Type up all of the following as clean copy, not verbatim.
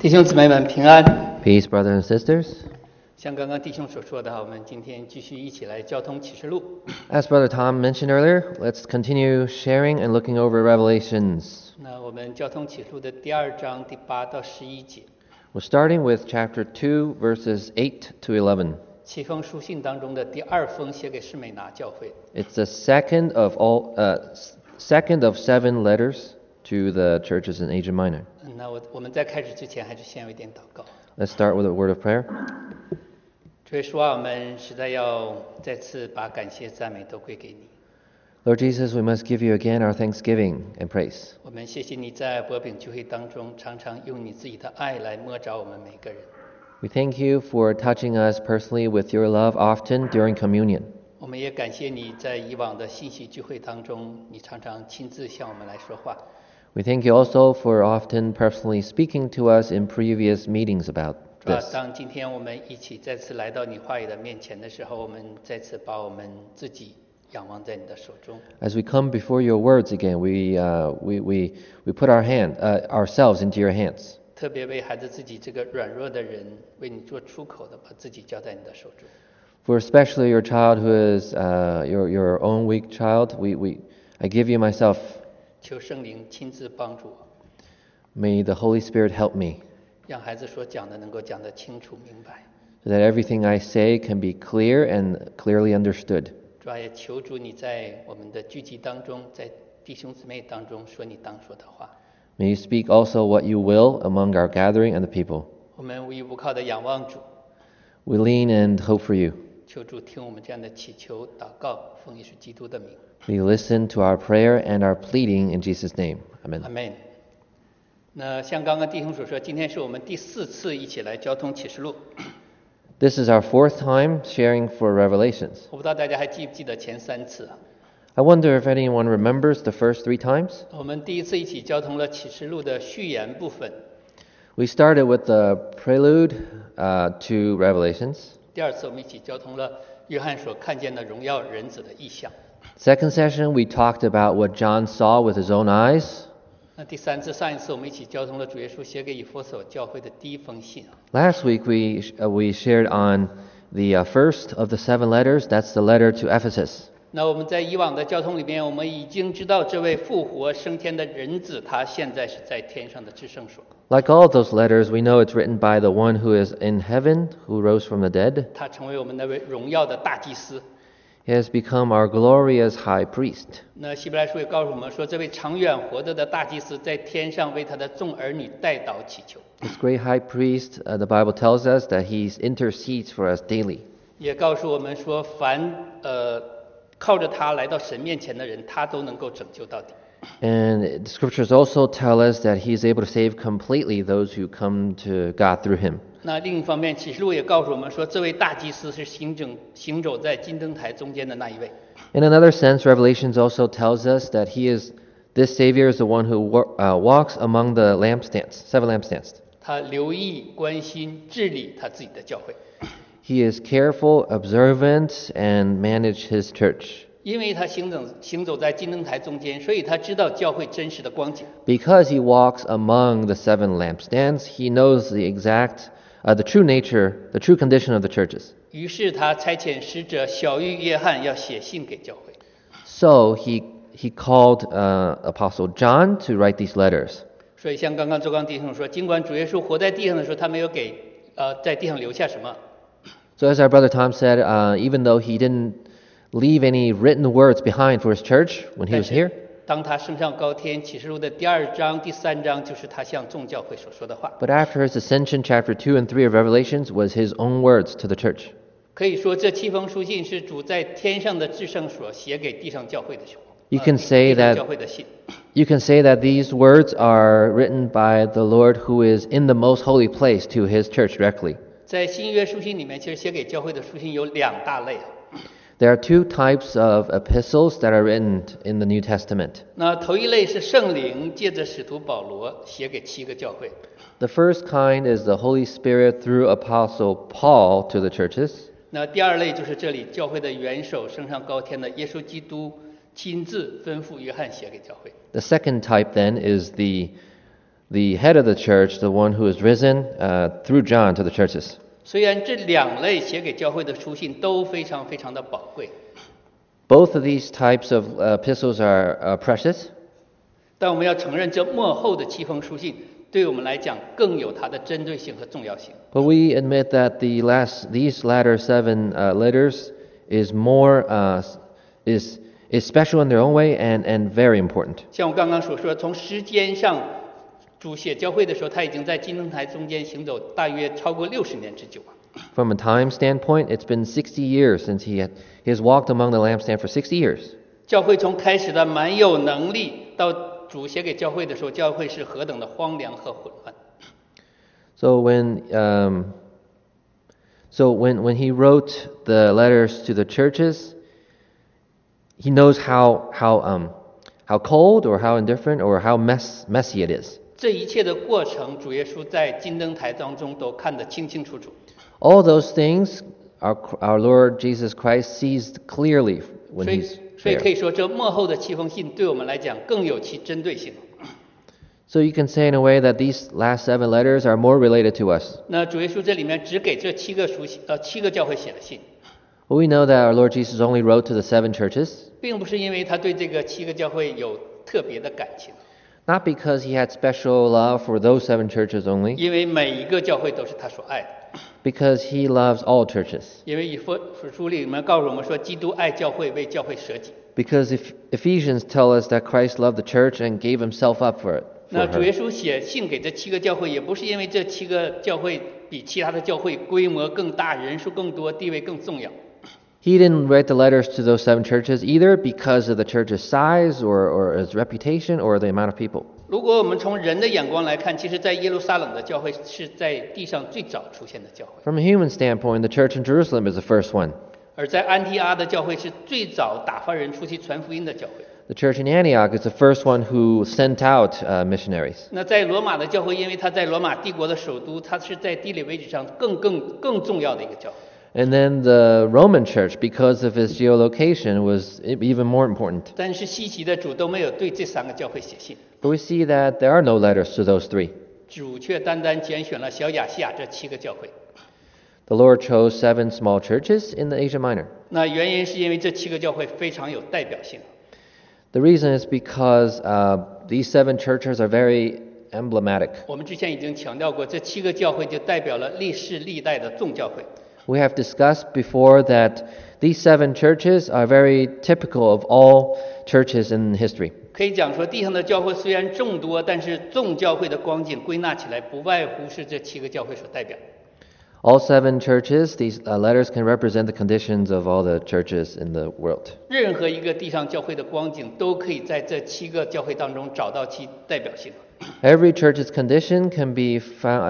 弟兄姊妹们平安。 Peace, brothers and sisters. 像刚刚弟兄所说的，我们今天继续一起来交通启示录。 As Brother Tom mentioned earlier, let's continue sharing and looking over Revelations. 那我们交通启示录的第2章第8到11节。 We're starting with chapter 2, verses 8 to 11. 7封书信当中的第2封写给士美拿教会。 It's the second of 7 letters to the churches in Asia Minor. 那我们在开始之前，还是先有一点祷告。 Let's start with a word of prayer. 主耶稣啊，我们实在要再次把感谢赞美都归给你。 Lord Jesus, we must give you again our thanksgiving and praise. 我们谢谢你在薄饼聚会当中，常常用你自己的爱来摸着我们每个人。 We thank you for touching us personally with your love often during communion. 我们也感谢你在以往的信息聚会当中，你常常亲自向我们来说话。 We thank you also for often personally speaking to us in previous meetings about 主啊， this. 当今天我们一起再次来到你话语的面前的时候，我们再次把我们自己仰望在你的手中。 As we come before your words again, we put ourselves into your hands. 特别为孩子自己这个软弱的人，为你做出口的，把自己交在你的手中。 For especially your child who is your own weak child, I give you myself. 求圣灵亲自帮助我， May the Holy Spirit help me, 让孩子所讲的能够讲得清楚明白。 so that everything I say can be clear and clearly understood. 主啊，也求主你在我们的聚集当中，在弟兄姊妹当中说你当说的话。 May you speak also what you will among our gathering and the people. 我们无依无靠的仰望主， We lean and hope for you. 求主听我们这样的祈求祷告，奉耶稣基督的名。 May you listen to our prayer and our pleading in Jesus' name. Amen. 阿门。那像刚刚弟兄所说，今天是我们第4次一起来交通启示录。 This is our 4th time sharing for Revelations. 我不知道大家还记不记得前3次啊？ I wonder if anyone remembers the first 3 times. 我们第一次一起交通了启示录的序言部分， We started with the prelude to Revelations. 第2次我们一起交通了约翰所看见的荣耀人子的意象。 Second session, we talked about what John saw with his own eyes. 那第3次，上一次我们一起交通了主耶稣写给以弗所教会的第1封信啊。 Last week, we shared on the first of the 7 letters. That's the letter to Ephesus. 那我们在以往的交通里面，我们已经知道这位复活升天的人子，他现在是在天上的至圣所。 Like all of those letters, we know it's written by the one who is in heaven, who rose from the dead. 他成为我们那位荣耀的大祭司。 He has become our glorious high priest. 那希伯来书也告诉我们说，这位长远活着的大祭司在天上为他的众儿女代祷祈求。 This great high priest, the Bible tells us that he intercedes for us daily. 也告诉我们说，凡靠着他来到神面前的人，他都能够拯救到底。 And the scriptures also tell us that he is able to save completely those who come to God through him. 那另一方面，启示录也告诉我们说，这位大祭司是行走在金灯台中间的那一位。 In another sense, Revelations also tells us that this Savior is the one who walks among the lampstands, 7 lampstands. 他留意、关心、治理他自己的教会， He is careful, observant, and manage his church. 因为他行走在金灯台中间，所以他知道教会真实的光景。 Because he walks among the 7 lampstands, he knows the true nature, the true condition of the churches. 于是他差遣使者小玉约翰要写信给教会。 So he called Apostle John to write these letters. 所以像刚刚周刚弟兄说，尽管主耶稣活在地上的时候，他没有在地上留下什么， So as our brother Tom said, even though he didn't leave any written words behind for his church when he was here, 当他升上高天，启示录的第2章、第3章就是他向众教会所说的话。 but after his ascension, chapter 2 and 3 of Revelations was his own words to the church. 可以说，这7封书信是主在天上的至圣所写给地上教会的信。 You can say 地上 that 教会的信。 You can say that these words are written by the Lord who is in the most holy place to his church directly. 在新约书信里面，其实写给教会的书信有2大类啊。 There are 2 types of epistles that are written in the New Testament. 那头一类是圣灵借着使徒保罗写给7个教会。 The first kind is the Holy Spirit through Apostle Paul to the churches. 那第2类就是这里教会的元首升上高天的耶稣基督亲自吩咐约翰写给教会。 The second type then is the the head of the church, the one who is risen, through John to the churches. 虽然这两类写给教会的书信都非常非常的宝贵， Both of these types of epistles are precious, 但我们要承认这末后的7封书信对我们来讲更有它的针对性和重要性。 but we admit that these latter 7 letters is more is special in their own way and very important. 像我刚刚所说，从时间上，主写教会的时候，他已经在金灯台中间行走大约超过60年之久啊。 From a time standpoint, it's been 60 years since he has walked among the lampstand for 60 years. 教会从开始的蛮有能力，到主写给教会的时候，教会是何等的荒凉和混乱。 So when he wrote the letters to the churches, he knows how cold or how indifferent or how messy it is. 这一切的过程，主耶稣在金灯台当中都看得清清楚楚。 All those things our Lord Jesus Christ sees clearly when 所以 he's 可 there. 以说，这末后的7封信对我们来讲更有其针对性。 So you can say in a way that these last 7 letters are more related to us. 那主耶稣这里面只给这7个教会写了信， But we know that our Lord Jesus only wrote to the 7 churches, 并不是因为他对这个7个教会有特别的感情， not because he had special love for those 7 churches only, 因为每一个教会都是他所爱的。 because he loves all churches. 因为以弗所书里面告诉我们说，基督爱教会，为教会舍己。 Because if Ephesians tell us that Christ loved the church and gave himself up for it. 那 For 主耶 her. 稣写信给这7个教会，也不是因为这7个教会比其他的教会规模更大、人数更多、地位更重要。 He didn't write the letters to those 7 churches either because of the church's size or its reputation or the amount of people. 如果我们从人的眼光来看，其实在耶路撒冷的教会是在地上最早出现的教会， From a human standpoint, the church in Jerusalem is the first one. 而在安提阿的教会是最早打发人出去传福音的教会。 The church in Antioch is the first one who sent out missionaries. 那在罗马的教会，因为它在罗马帝国的首都，它是在地理位置上更重要的一个教会。 And then the Roman church, because of its geolocation, was even more important. 但是稀奇的主都没有对这3个教会写信， But we see that there are no letters to those 3. 主却单单拣选了小亚细亚这7个教会。 The Lord chose 7 small churches in the Asia Minor. 那原因是因为这7个教会非常有代表性。 The reason is because these 7 churches are very emblematic. 我们之前已经强调过，这7个教会就代表了历世历代的众教会。 We have discussed before that these 7 churches are very typical of all churches in history. 可以讲说，地上的教会虽然众多，但是众教会的光景归纳起来，不外乎是这7个教会所代表。 All 7 churches, these letters can represent the conditions of all the churches in the world. 任何一个地上教会的光景，都可以在这7个教会当中找到其代表性。 Every church's condition can be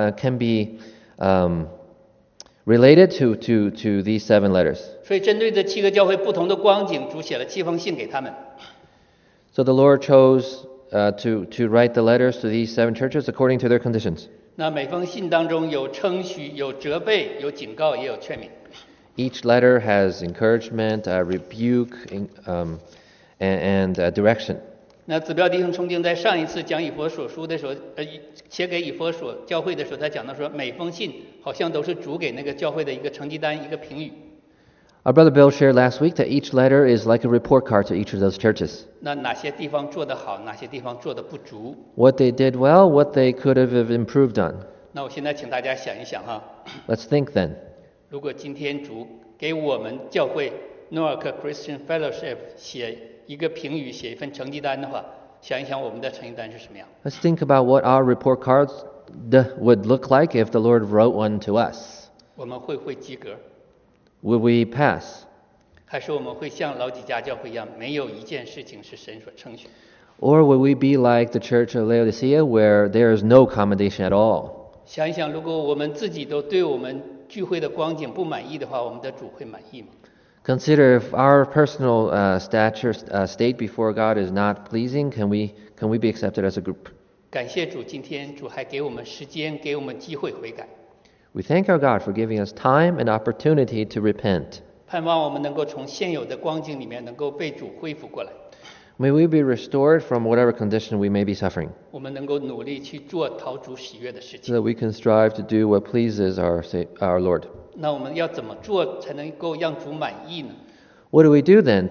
related to these 7 letters. 所以，针对这7个教会不同的光景，主写了7封信给他们。 So the Lord chose to write the letters to these 7 churches according to their conditions. 那每封信当中有称许、有责备、有警告，也有劝勉。 Each letter has encouragement, rebuke, and direction. 那子标弟兄曾经在上一次讲以弗所书的时候，写给以弗所教会的时候，他讲到说，每封信好像都是主给那个教会的一个成绩单、一个评语。 Our brother Bill shared last week that each letter is like a report card to each of those churches. 那哪些地方做得好，哪些地方做得不足？ What they did well, what they could have improved on. 那我现在请大家想一想哈， Let's think then. 如果今天主给我们教会 Newark Christian Fellowship 写一个评语，写一份成绩单的话，想一想我们的成绩单是什么样？ Let's think about what our report cards would look like if the Lord wrote one to us. 我们会不会及格？ Would we pass? 还是我们会像老几家教会一样，没有一件事情是神所称许？ Or would we be like the church of Laodicea where there is no commendation at all? 想一想，如果我们自己都对我们聚会的光景不满意的话，我们的主会满意吗？ Consider if our personal state before God is not pleasing, can we be accepted as a group? 感谢主，今天主还给我们时间，给我们机会悔改， We thank our God for giving us time and opportunity to repent. 盼望我们能够从现有的光景里面能够被主恢复过来。 May we be restored from whatever condition we may be suffering, 我们能够努力去做讨主喜悦的事 so 情。 that we can strive to do what pleases our Lord. 那我们要怎么做才能够让主满意呢？ What do we do then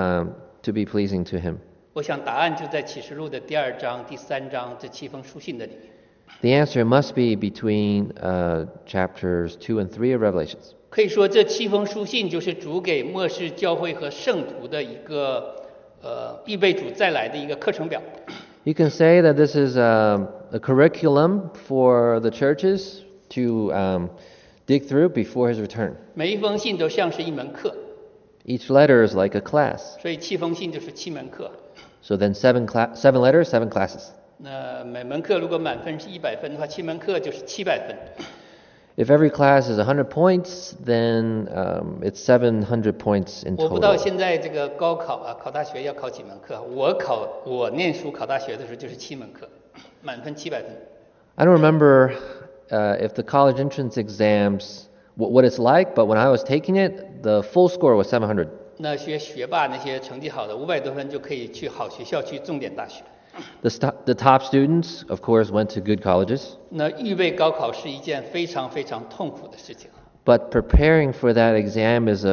to be pleasing to Him? 我想答案就在启示录的第2章、第3章这7封书信的里面。 The answer must be between chapters 2 and 3 of Revelations. 可以说，这7封书信就是主给末世教会和圣徒的一个预备主再来的一个课程表。 You can say that this is a curriculum for the churches to dig through before His return. 每一封信都像是一门课， Each letter is like a class. 所以7封信就是7门课。 So then 7 letters, 7 classes. 那每门课如果满分是100分的话，7门课就是700分。 If every class is 100 points, then it's 700 points in 我不知道 total. 现在这个高考啊，考大学要考几门课？我念书考大学的时候就是7门课，满分700分。 I don't remember if the college entrance exams, what it's like, but when I was taking it, the full score was 700. 那些学霸那些成绩好的500多分就可以去好学校，去重点大学。 The top students, of course, went to good colleges, 那预备高考是一件非常非常痛苦的事情。 but preparing for that exam is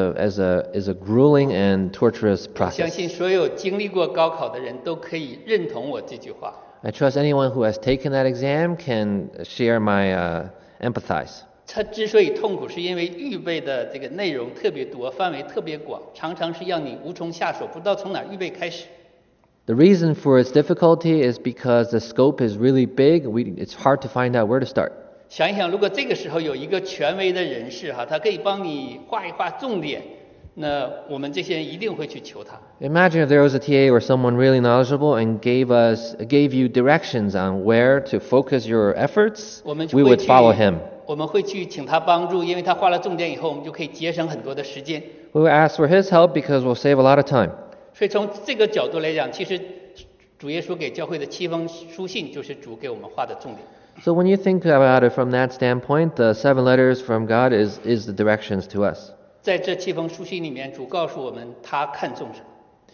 a grueling and torturous 相 process. 信所有经历过高考的人都可以认同我这句话。 I trust anyone who has taken that exam can share my empathize. 它之所以痛苦，是因为预备的这个内容特别多，范围特别广，常常是让你无从下手，不知道从哪儿预备开始。 The reason for its difficulty is because the scope is really big. It's hard to find out where to start. 想一想，如果这个时候有一个权威的人士哈，他可以帮你画一画重点，那我们这些人一定会去求他。 Imagine if there was a TA or someone really knowledgeable and gave you directions on where to focus your efforts. 我们 We would follow him. 我们会去请他帮助，因为他画了重点以后，我们就可以节省很多的时间。 We would ask for his help because we'll save a lot of time. 所以从这个角度来讲，其实主耶稣给教会的7封书信，就是主给我们画的重点。 So when you think about it from that standpoint, the 7 letters from God is the directions to us. 在这7封书信里面，主告诉我们他看重什么，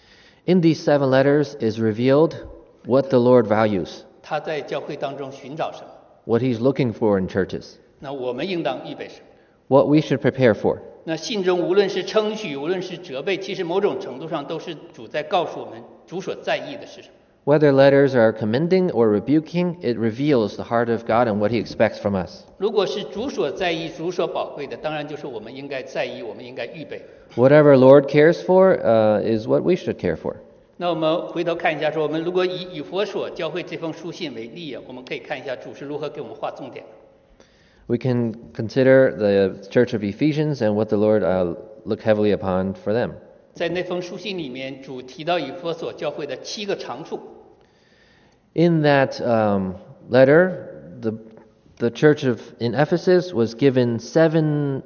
In these 7 letters is revealed what the Lord values, 他在教会当中寻找什么， what He's looking for in churches, 那我们应当预备什么。 what we should prepare for. 那信中无论是称许，无论是责备，其实某种程度上都是主在告诉我们主所在意的是什么。 Whether letters are commending or rebuking, it reveals the heart of God and what He expects from us. 如果是主所在意、主所宝贵的，当然就是我们应该在意，我们应该预备。 Whatever Lord cares for is what we should care for. 那我们回头看一下，说我们如果以以弗所教会这封书信为例，我们可以看一下主是如何给我们画重点。 We can consider the Church of Ephesians and what the Lord look heavily upon for them. 在那封书信里面，主提到以弗所教会的7个长处。 In that letter, the church in Ephesus was given seven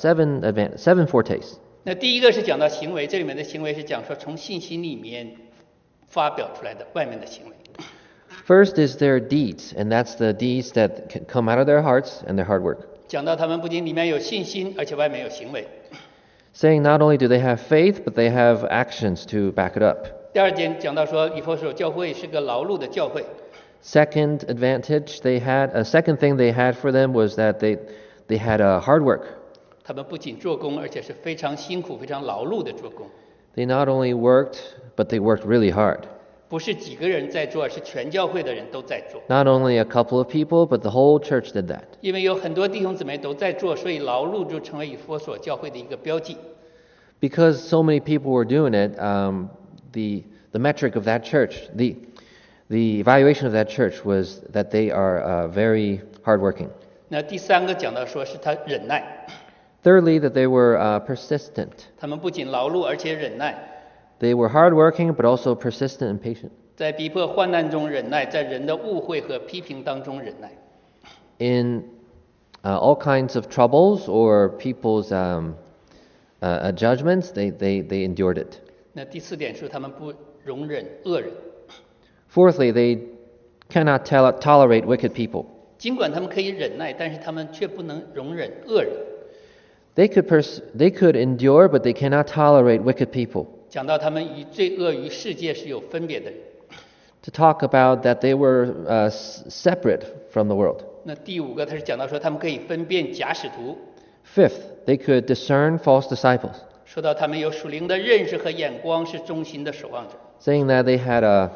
fortes. 那第一个是讲到行为，这里面的行为是讲说从信心里面发表出来的外面的行为。 First is their deeds, and that's the deeds that can come out of their hearts and their hard work. 讲到他们不仅里面有信心，而且外面有行为。 Saying not only do they have faith, but they have actions to back it up. 第二点讲到说以弗所教会是个劳碌的教会。 Second advantage a second thing they had for them was that they had hard work. 他们不仅做工，而且是非常辛苦、非常劳碌的做工。 They not only worked, but they worked really hard. 不是几个人在做，而是全教会的人都在做。 Not only a couple of people, but the whole church did that. 因为有很多弟兄姊妹都在做，所以劳碌就成为以弗所教会的一个标记。 Because so many people were doing it, the metric of that church, the evaluation of that church was that they are very hardworking. 那第三个讲到说是他忍耐， Thirdly, that they were persistent. 他们不仅劳碌，而且忍耐， They were hardworking, but also persistent and patient. 在逼迫患难中忍耐，在人的误会和批评当中忍耐。 In all kinds of troubles or people's judgments, they endured it. 那第四点是他们不容忍恶人， Fourthly, they cannot tolerate wicked people. 尽管他们可以忍耐，但是他们却不能容忍恶人。 They could endure, but they cannot tolerate wicked people. 讲到他们与罪恶与世界是有分别的人。 To talk about that they were separate from the world. 那第5个他是讲到说他们可以分辨假使徒。 Fifth, they could discern false disciples. 说到他们有属灵的认识和眼光，是忠心的守望者。 Saying that they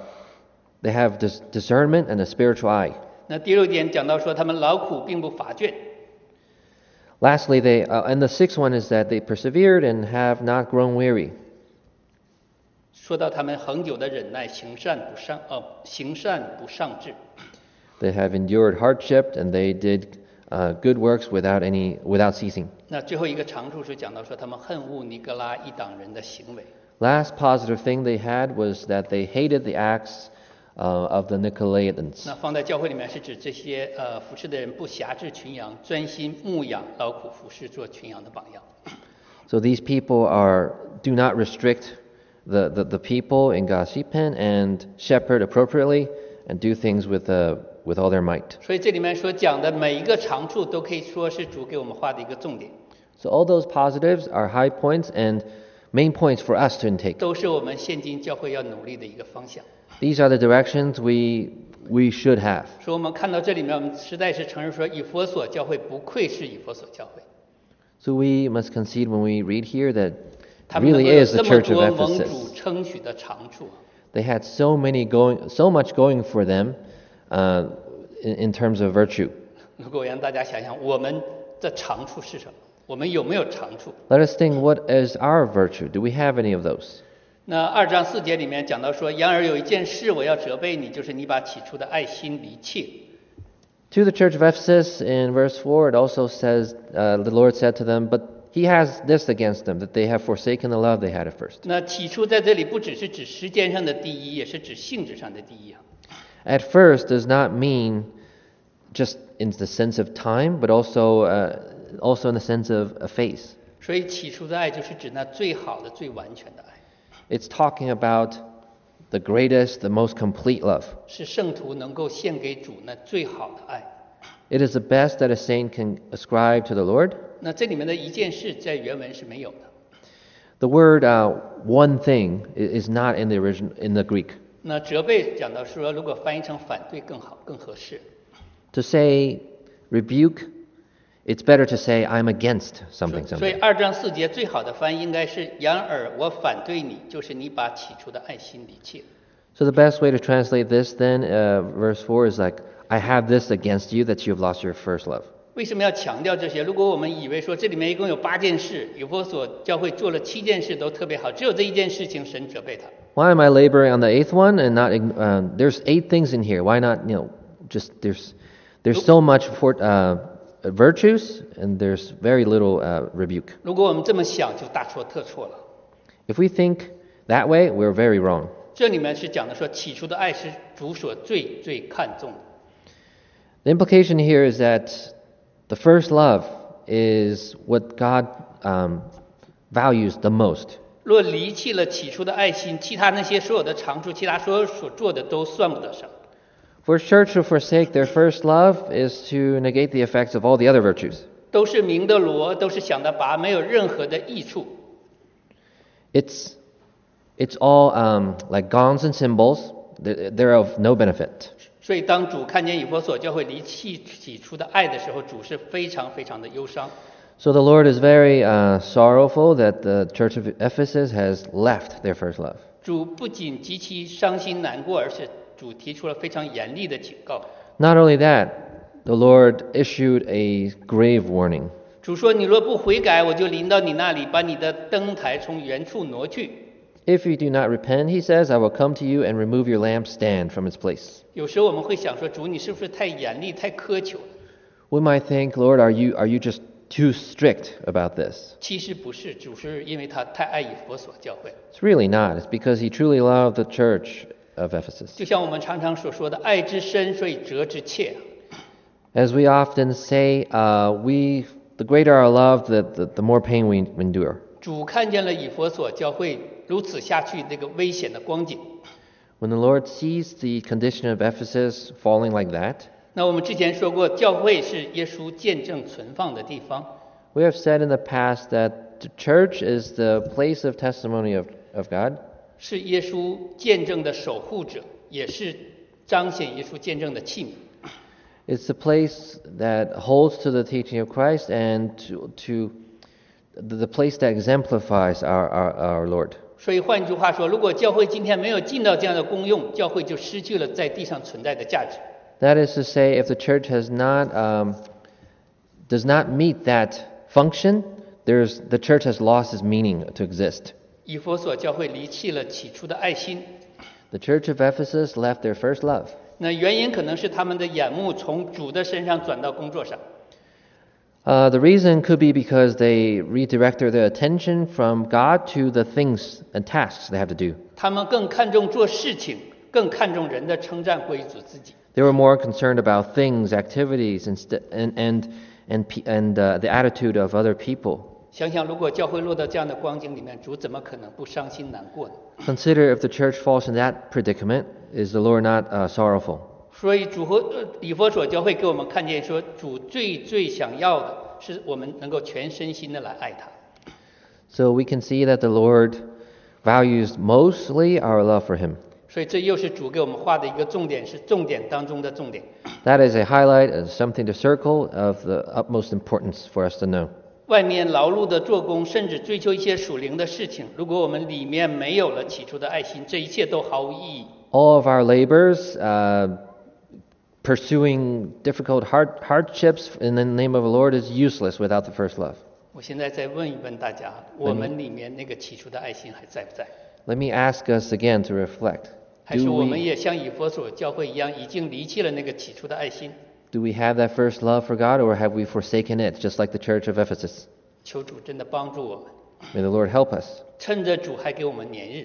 have discernment and a spiritual eye. 那第6点讲到说他们劳苦并不乏倦。 Lastly, and the 6th one is that they persevered and have not grown weary. 说到他们恒久的忍耐，行善不丧志。 They have endured hardship and they did good works without ceasing. 那最后一个长处是讲到说他们恨恶尼哥拉一党人的行为。 Last positive thing they had was that they hated the acts of the Nicolaitans. 那放在教会里面是指这些服侍的人不辖制群羊，专心牧养，劳苦服侍，做群羊的榜样。 So these people do not restrict the people in God's sheep pen and shepherd appropriately and do things with all their might. 所以这里面所讲的每一个长处都可以说是主给我们画的一个重点。 So all those positives are high points and main points for us to intake. 都是我们现今教会要努力的一个方向。 These are the directions we should have. 所以我们看到这里面，我们实在是承认说，以弗所教会不愧是以弗所教会。 So we must concede when we read here that 他们能 really 够有 is the 这么 church of 多蒙主 Ephesus. 称许的长处。 They had so much going for them in terms of virtue. 如果让大家想想，我们的长处是什么？我们有没有长处？ Let us think, what is our virtue? Do we have any of those? 那2章4节里面讲到说，然而有一件事我要责备你，就是你把起初的爱心离弃。 To the church of Ephesus, in verse 4, it also says, the Lord said to them, but he has this against them, that they have forsaken the love they had at first. 那起初在这里不只是指时间上的第一，也是指性质上的第一啊。 At first does not mean just in the sense of time, but also in the sense of a phase. 所以起初的爱就是指那最好的、最完全的爱。 It's talking about the greatest, the most complete love. 是圣徒能够献给主那最好的爱。 It is the best that a saint can ascribe to the Lord. 那这里面的一件事在原文是没有的。 The word one thing is not in the Greek. 那责备讲到说，如果翻译成反对更好、更合适。 To say rebuke, it's better to say I'm against something. 所以2章4节最好的翻译应该是：然而我反对你，就是你把起初的爱心离弃了。 So the best way to translate this then, verse 4 is like, I have this against you, that you have lost your first love. 为什么要强调这些？如果我们以为说这里面一共有8件事，以弗所教会做了7件事都特别好，只有这一件事情神责备他。 Why am I laboring on the 8th one and not? There's 8 things in here. Why not? Just there's so much for virtues and there's very little rebuke. 如果我们这么想，就大错特错了。 If we think that way, we're very wrong. 这里面是讲的说，起初的爱是主所最最看重的。 The implication here is that the first love is what God values the most. 若离弃了起初的爱心，其他那些所有的长处，其他所有所做的都算不得上。 For a church to forsake their first love is to negate the effects of all the other virtues. 都是明的罗，都是想的拔，没有任何的益处。 It's all like gongs and cymbals. They're of no benefit. 所以当主看见以弗所教会离弃起初的爱的时候，主是非常非常的忧伤。 So the Lord is very sorrowful that the church of Ephesus has left their first love. 主不仅极其伤心难过，而且主提出了非常严厉的警告。 Not only that, the Lord issued a grave warning. 主说：“你若不悔改，我就临到你那里，把你的灯台从原处挪去。” If you do not repent, he says, I will come to you and remove your lampstand from its place. 有时候我们会想说：“主，你是不是太严厉、太苛求了？” We might think, Lord, are you just too strict about this? 其实不是，主是因为他太爱以弗所教会。 It's really not. It's because he truly loved the church of Ephesus. 就像我们常常所说的，爱之深，所以责之切。 As we often say, the greater our love, the more pain we endure. 主看见了以弗所教会如此下去这个危险的光景。 When the Lord sees the condition of Ephesus falling like that, 那我们之前说过，教会是耶稣见证存放的地方。 we have said in the past that the church is the place of testimony of of God. 是耶稣见证的守护者，也是彰显耶稣见证的器皿。 It's a place that holds to the teaching of Christ and to the place that exemplifies our Lord. 所以换句话说，如果教会今天没有尽到这样的功用，教会就失去了在地上存在的价值。 That is to say, if the church does not meet that function, the church has lost its meaning to exist. 以弗所教会离弃了起初的爱心。 The church of Ephesus left their first love. 那原因可能是他们的眼目从主的身上转到工作上。 The reason could be because they redirected their attention from God to the things and tasks they have to do. 他们更看重做事情，更看重人的称赞归主自己。 They were more concerned about things, activities, and the attitude of other people. 想想，如果教会落到这样的光景里面，主怎么可能不伤心难过呢？ Consider if the church falls in that predicament, is the Lord not sorrowful? 所以以弗所教会给我们看见说，主最想要的是我们能够全身心的来爱他。 So we can see that the Lord values mostly our love for Him. 所以这又是主给我们画的一个重点，是重点当中的重点。 That is a highlight, something to circle of the utmost importance for us to know. 外面劳碌的做工，甚至追求一些属灵的事情，如果我们里面没有了起初的爱心，这一切都毫无意义。 All of our labors, pursuing difficult hardships in the name of the Lord is useless without the first love. 我现在再问一问大家，我们里面那个起初的爱心还在不在？ Let me ask us again to reflect. 还是我们也像以弗所教会一样，已经离弃了那个起初的爱心？ Do we have that first love for God, or have we forsaken it, just like the church of Ephesus? 求主真的帮助我们， May the Lord help us. 趁着主还给我们年日，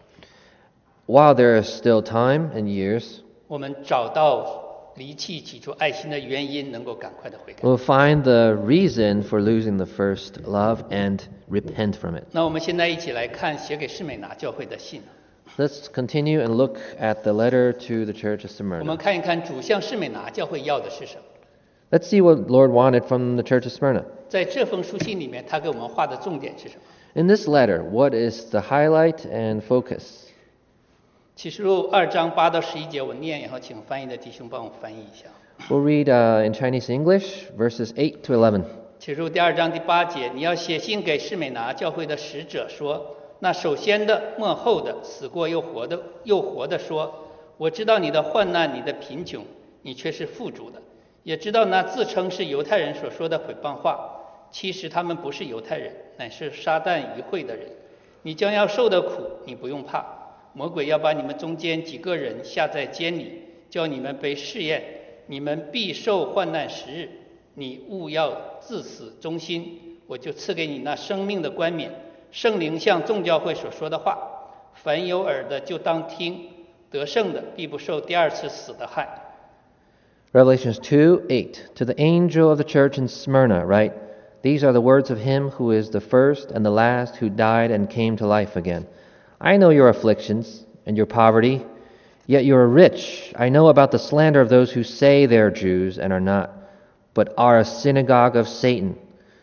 While there is still time and years, 我们找到离弃起初爱心的原因，能够赶快的悔改。 we'll find the reason for losing the first love and repent from it. 那我们现在一起来看写给士美拿教会的信。 Let's continue and look at the letter to the church of 我们 Smyrna. 看一看主向士美拿教会要的是什么。 Let's see what Lord wanted from the church of Smyrna. 在这封书信里面，他给我们画的重点是什么？ In this letter, what is the highlight and focus? 启示录2章8到11节，我念，然后请翻译的弟兄帮我翻译一下。 We'll read in Chinese English, verses 8 to 11. 启示录2章8节，你要写信给士美拿教会的使者说，那首先的、末后的、死过又活的说，我知道你的患难，你的贫穷，你却是富足的，也知道那自称是犹太人所说的毁谤话，其实他们不是犹太人，乃是撒旦愚会的人。你将要受的苦，你不用怕。魔鬼要把你们中间几个人下在监里，叫你们被试验，你们必受患难10日。你务要自死忠心，我就赐给你那生命的冠冕。圣灵向众教会所说的话，凡有耳的就当听，得胜的必不受第二次死的害。 Revelations 2:8. To the angel of the church in Smyrna, write, These are the words of him who is the first and the last, who died and came to life again. I know your afflictions and your poverty, yet you are rich. I know about the slander of those who say they are Jews and are not, but are a synagogue of Satan.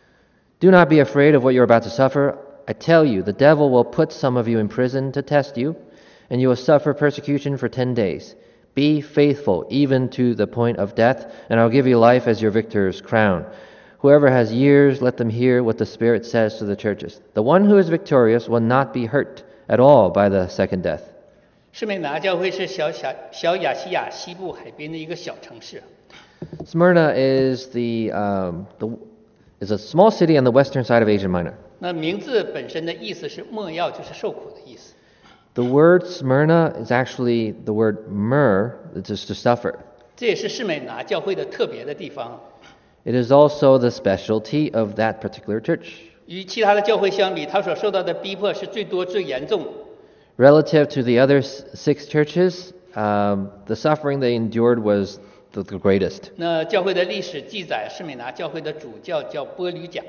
Do not be afraid of what you are about to suffer. I tell you, the devil will put some of you in prison to test you, and you will suffer persecution for 10 days. Be faithful even to the point of death, and I'll give you life as your victor's crown. Whoever has ears, let them hear what the Spirit says to the churches. The one who is victorious will not be hurt at all by the second death. 士美拿教会是小亚细亚西部海边的一个小城市。 Smyrna is is a small city on the western side of Asia Minor. 那名字本身的意思是莫要，就是受苦的意思。 The word Smyrna is actually the word myrrh, which is to suffer. 这也是士美拿教会的特别的地方。 It is also the specialty of that particular church. 与其他的教会相比，他所受到的逼迫是最多最严重的。 Relative to the other 6 churches, the suffering they endured was the greatest. 那教会的历史记载，士美拿教会的主教叫波吕贾。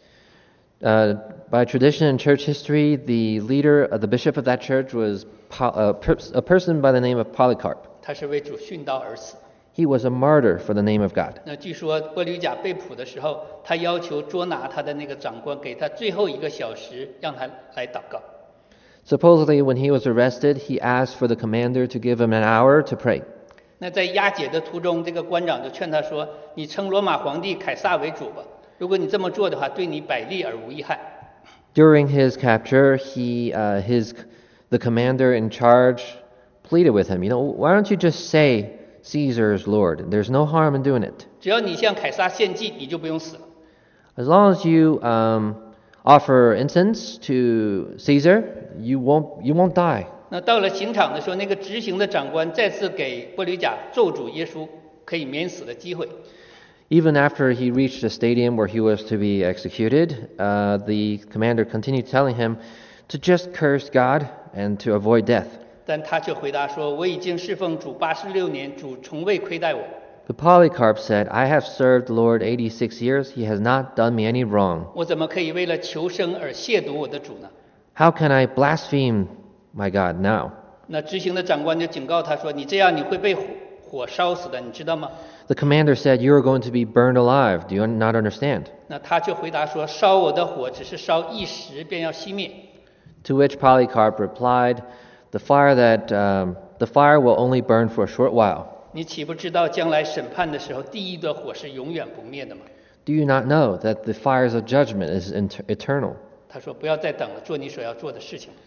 By tradition in church history, the leader, the bishop of that church was a person by the name of Polycarp. 他是为主殉道而死。 He was a martyr for the name of God. 那据说波吕贾被捕的时候，他要求捉拿他的那个长官给他最后1个小时，让他来祷告。 Supposedly, when he was arrested, he asked for the commander to give him an hour to pray. 那在押解的途中，这个官长就劝他说：“你称罗马皇帝凯撒为主吧。如果你这么做的话，对你百利而无一害。” During his capture, the commander in charge pleaded with him, why don't you just say Caesar is Lord? There's no harm in doing it. 只要你向凯撒献祭，你就不用死了。 As long as you offer incense to Caesar, you won't die. 那到了刑场的时候，那个执行的长官再次给波吕甲咒诅耶稣可以免死的机会。 Even after he reached the stadium where he was to be executed, the commander continued telling him to just curse God and to avoid death. 但他却回答说：“我已经侍奉主86年，主从未亏待我。” But Polycarp said, I have served the Lord 86 years. He has not done me any wrong. 我怎么可以为了求生而亵渎我的主呢？ How can I blaspheme my God now? 那执行的长官就警告他说：“你这样你会被火烧死的，你知道吗？” The commander said, You are going to be burned alive. Do you not understand? 那他却回答说：“烧我的火只是烧一时，便要熄灭。” To which Polycarp replied, The fire will only burn for a short while. 你岂不知道将来审判的时候，地狱的火是永远不灭的吗？ Do you not know that the fires of judgment is eternal? 他说：“不要再等了，做你所要做的事情。”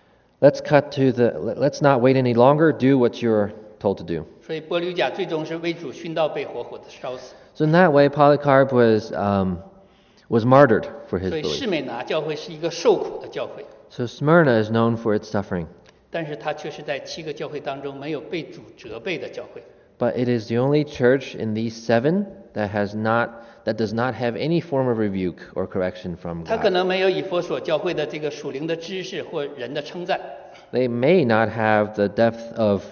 Let's not wait any longer. Do what you're told to do. 所以波吕甲最终是为主殉道，被活活的烧死。 So in that way, Polycarp was martyred for his 所以 belief. 士美拿教会是一个受苦的教会， So Smyrna is known for its suffering, 但是它却是在7个教会当中没有被主责备的教会。 but it is the only church in these 7 that does not have any form of rebuke or correction from 它可 God. 能没有以弗所教会的这个属灵的知识或人的称赞， They may not have the depth of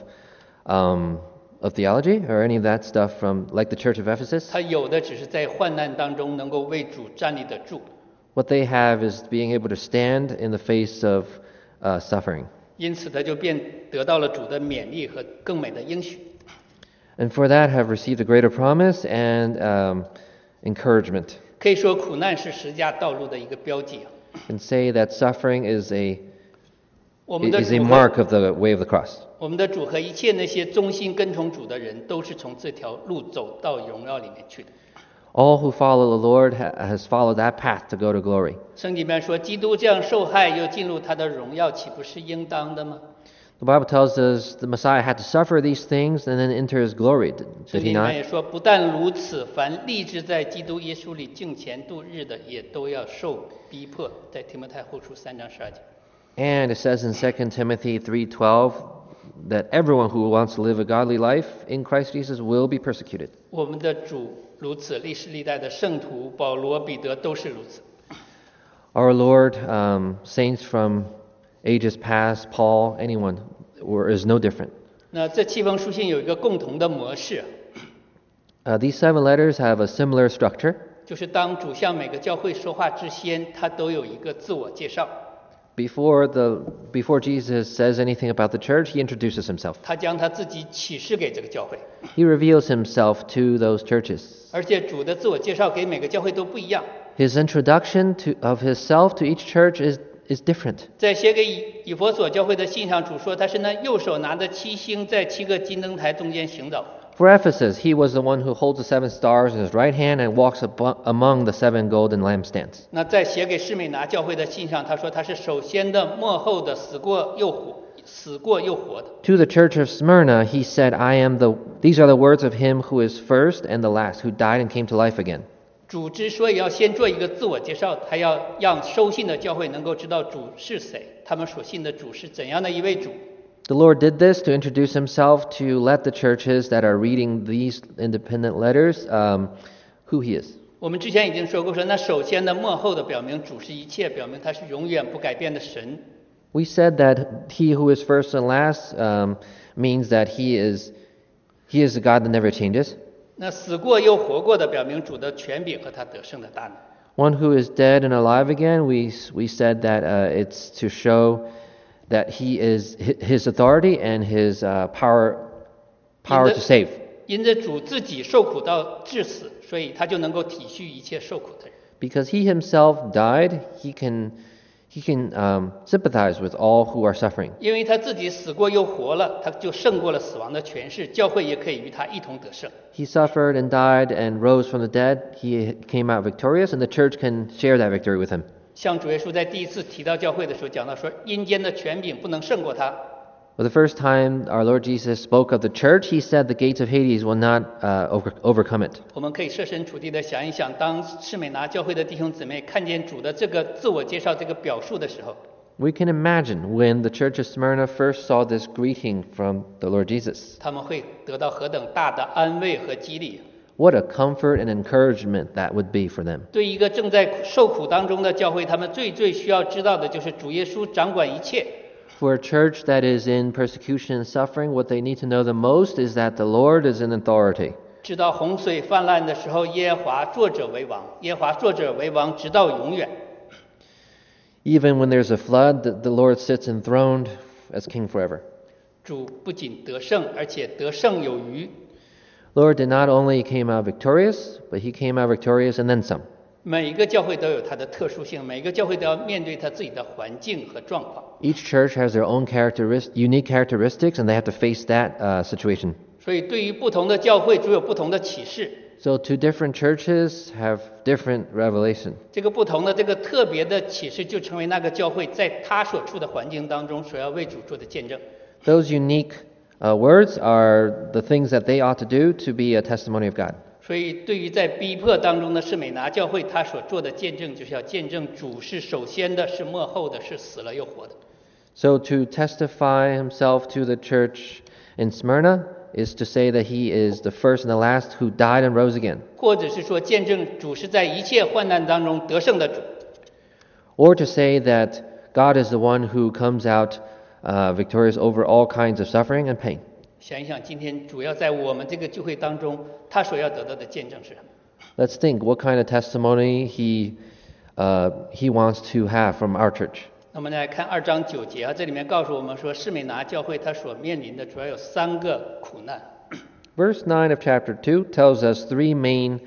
theology or any of that stuff from like the Church of Ephesus. 它有的只是在患难当中能够为主站立得住， What they have is being able to stand in the face of suffering. 因此他就便得到了主的勉励和更美的应许。 And for that have received a greater promise and encouragement. 可以说，苦难是十架道路的一个标记。 And say that suffering is a 我们的 is a 主 mark 和 of the way of the cross. 我们的主和一切那些忠心跟从主的人，都是从这条路走到荣耀里面去的。 All who follow the Lord has followed that path to go to glory. 圣经里面说，基督这样受害又进入他的荣耀，岂不是应当的吗？ The Bible tells us the Messiah had to suffer these things and then enter his glory. 圣 Did 经 he 里面 not? 也说，不但如此，凡立志在基督耶稣里敬虔度日的，也都要受逼迫。在提摩太后书3章12节。 And it says in 2 Timothy 3:12 that everyone who wants to live a godly life in Christ Jesus will be persecuted. 我们的主如此，历世历代的圣徒保罗、彼得都是如此。 Our Lord, saints from ages past, Paul, anyone, is no different. 那这7封书信有一个共同的模式， These 7 letters have a similar structure. 就是当主向每个教会说话之前，他都有一个自我介绍。 Before Jesus says anything about the church, he introduces himself. 他将他自己启示给这个教会， He reveals himself to those churches. 而且主的自我介绍给每个教会都不一样。 His introduction of himself to each church is different. 在写给以弗所教会的信上，主说他是那右手拿着7星，在7个金灯台中间行走。 For Ephesus, he was the one who holds the 7 stars in his right hand and walks among the 7 golden lampstands. 那在写给士美拿教会的信上，他说他是首先的、末后的，死过又活的。 To the church of Smyrna, he said, These are the words of him who is first and the last, who died and came to life again. 主之所以要先做一个自我介绍，他要让收信的教会能够知道主是谁，他们所信的主是怎样的一位主。 The Lord did this to introduce himself, to let the churches that are reading these independent letters who he is. 我们之前已经说过，那首先的、末后的，表明主是一切，表明他是永远不改变的神。 We said that he who is first and last means that he is the God that never changes. 那死过又活过的，表明主的权柄和他得胜的大能。 One who is dead and alive again, we said that it's to show that he is his authority and his power to save. 因着主自己受苦到致死，所以他就能够体恤一切受苦的人。 Because he himself died, he can he can sympathize with all who are suffering. 因为他自己死过又活了，他就胜过了死亡的权势，教会也可以与他一同得胜。 He suffered and died and rose from the dead. He came out victorious, and the church can share that victory with him. 像主耶稣在第一次提到教会的时候讲到说，阴间的权柄不能胜过他。 But the first time our Lord Jesus spoke of the church, he said the gates of Hades will not overcome it. 我们可以设身处地的想一想，当士美拿教会的弟兄姊妹看见主的这个自我介绍这个表述的时候， We can imagine when the church of Smyrna first saw this greeting from the Lord Jesus. 他们会得到何等大的安慰和激励。 What a comfort and encouragement that would be for them. 对一个正在受苦当中的教会，他们最需要知道的就是主耶稣掌管一切。 For a church that is in persecution and suffering, what they need to know the most is that the Lord is in authority. 直到洪水泛滥的时候，耶和华作者为王，耶和华作者为王，直到永远。 Even when there's a flood, the Lord sits enthroned as king forever. 主不仅得胜，而且得胜有余。 Lord did not only came out victorious, but he came out victorious and then some. 每一个教会都有它的特殊性，每一个教会都要面对它自己的环境和状况。 Each church has their own unique characteristics, and they have to face that situation. 所以对于不同的教会，主有不同的启示。 So two different churches have different revelation. 这个不同的这个特别的启示，就成为那个教会在他所处的环境当中所要为主做的见证。 Those unique words are the things that they ought to do to be a testimony of God. 所以对于在逼迫当中的士美拿教会，他所做的见证，就是要见证主是首先的，是末后的，是死了又活的。 So to testify himself to the church in Smyrna is to say that he is the first and the last who died and rose again. 或者是说见证主是在一切患难当中得胜的主。 Or to say that God is the one who comes out victorious over all kinds of suffering and pain. 想一想，今天主要在我们这个聚会当中，他所要得到的见证是什么？ Let's think what kind of testimony he wants to have from our church. 那么来看2章9节啊，这里面告诉我们说，士美拿教会它所面临的主要有3个苦难。 Verse 9 of chapter 2 tells us three main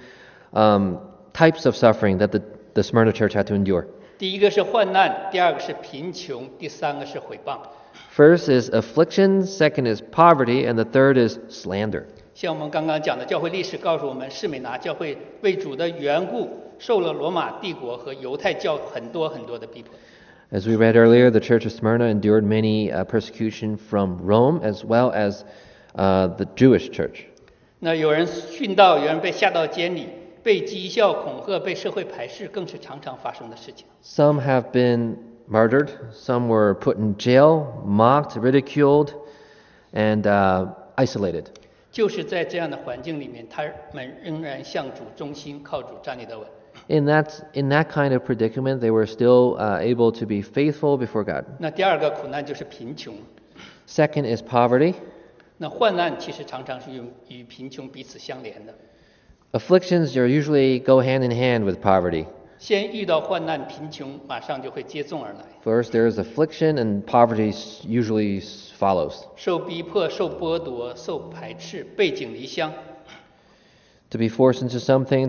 types of suffering that the Smyrna church had to endure. 第一个是患难，第二个是贫穷，第三个是毁谤。 First is affliction, second is poverty, and the third is slander. 像我们刚刚讲的教会历史告诉我们，士美拿教会为主的缘故，受了罗马帝国和犹太教很多的逼迫。 As we read earlier, the church of Smyrna endured many persecution from Rome as well as the Jewish church. 那有人殉道，有人被下到监里，被讥笑、恐吓，被社会排斥，更是常常发生的事情。 Some have been murdered, some were put in jail, mocked, ridiculed, and isolated. 就是在这样的环境里面，他们仍然向主忠心，靠主站立得稳。 In that kind of predicament, they were still able to be faithful before God. 那第二个苦难就是贫穷。 Second is poverty. 那患难其实常常是与贫穷彼此相连的。 Afflictions usually go hand in hand with poverty. 先遇到患难，贫穷马上就会接踵而来。 First, there is affliction, and poverty usually follows. 受逼迫、受剥夺、受排斥、背井离乡。 To be forced into something,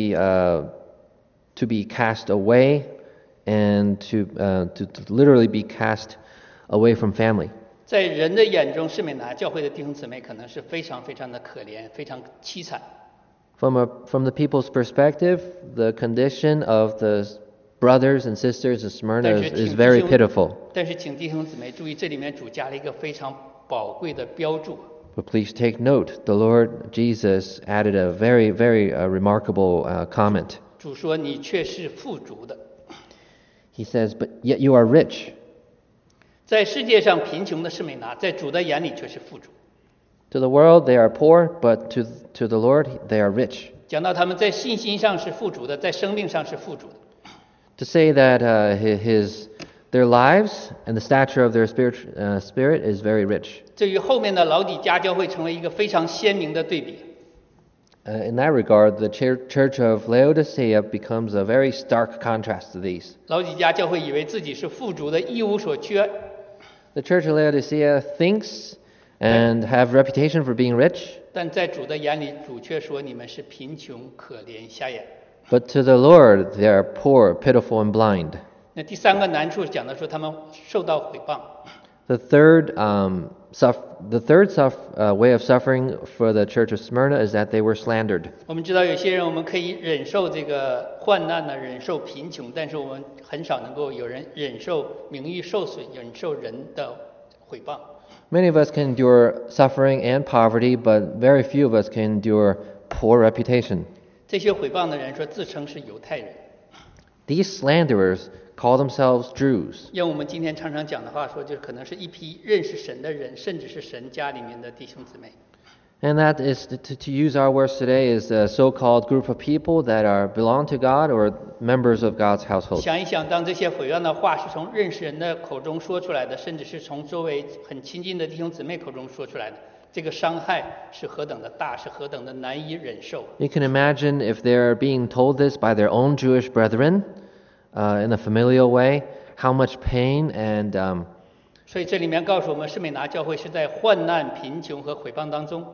to be cast away, and to literally be cast away from family. 在人的眼中，士美拿教会的弟兄姊妹可能是非常的可怜，非常凄惨。 From the people's perspective, the condition of the brothers and sisters of Smyrna is very pitiful. 但是请弟兄姊妹注意，这里面主加了一个非常宝贵的标注。 But please take note, the Lord Jesus added a very, very remarkable comment. 主说：“你却是富足的。” He says, "But yet you are rich." 在世界上贫穷的士美拿，在主的眼里却是富足。 To the world they are poor, but to the Lord they are rich. 讲到他们在信心上是富足的，在生命上是富足的。 To say that their lives and the stature of their spirit is very rich. 这与后面的老底嘉教会成为一个非常鲜明的对比。 In that regard, the church of Laodicea becomes a very stark contrast to these. 老底嘉教会以为自己是富足的，一无所缺。 The church of Laodicea thinks and have reputation for being rich, 但在主的眼里，主却说你们是贫穷、可怜、瞎眼。 but to the Lord they are poor, pitiful, and blind. 那第三个难处讲的说他们受到毁谤。 The third way of suffering for the church of Smyrna is that they were slandered. 我们知道有些人我们可以忍受这个患难呢，忍受贫穷，但是我们很少能够有人忍受名誉受损，忍受人的毁谤。 Many of us can endure suffering and poverty, but very few of us can endure poor reputation. 这些毁谤的人说自称是犹太人。 These slanderers call themselves Jews. 用我们今天常常讲的话说，就可能是一批认识神的人，甚至是神家里面的弟兄姊妹。 And that is, to use our words today, is a so-called group of people that belong to God or members of God's household. 想一想，当这些毁谤的话是从认识人的口中说出来的，甚至是从周围很亲近的弟兄姊妹口中说出来的，这个伤害是何等的大，是何等的难以忍受。 You can imagine if they're being told this by their own Jewish brethren in a familial way, how much pain and 所以这里面告诉我们，士美拿教会是在患难、贫穷和毁谤当中。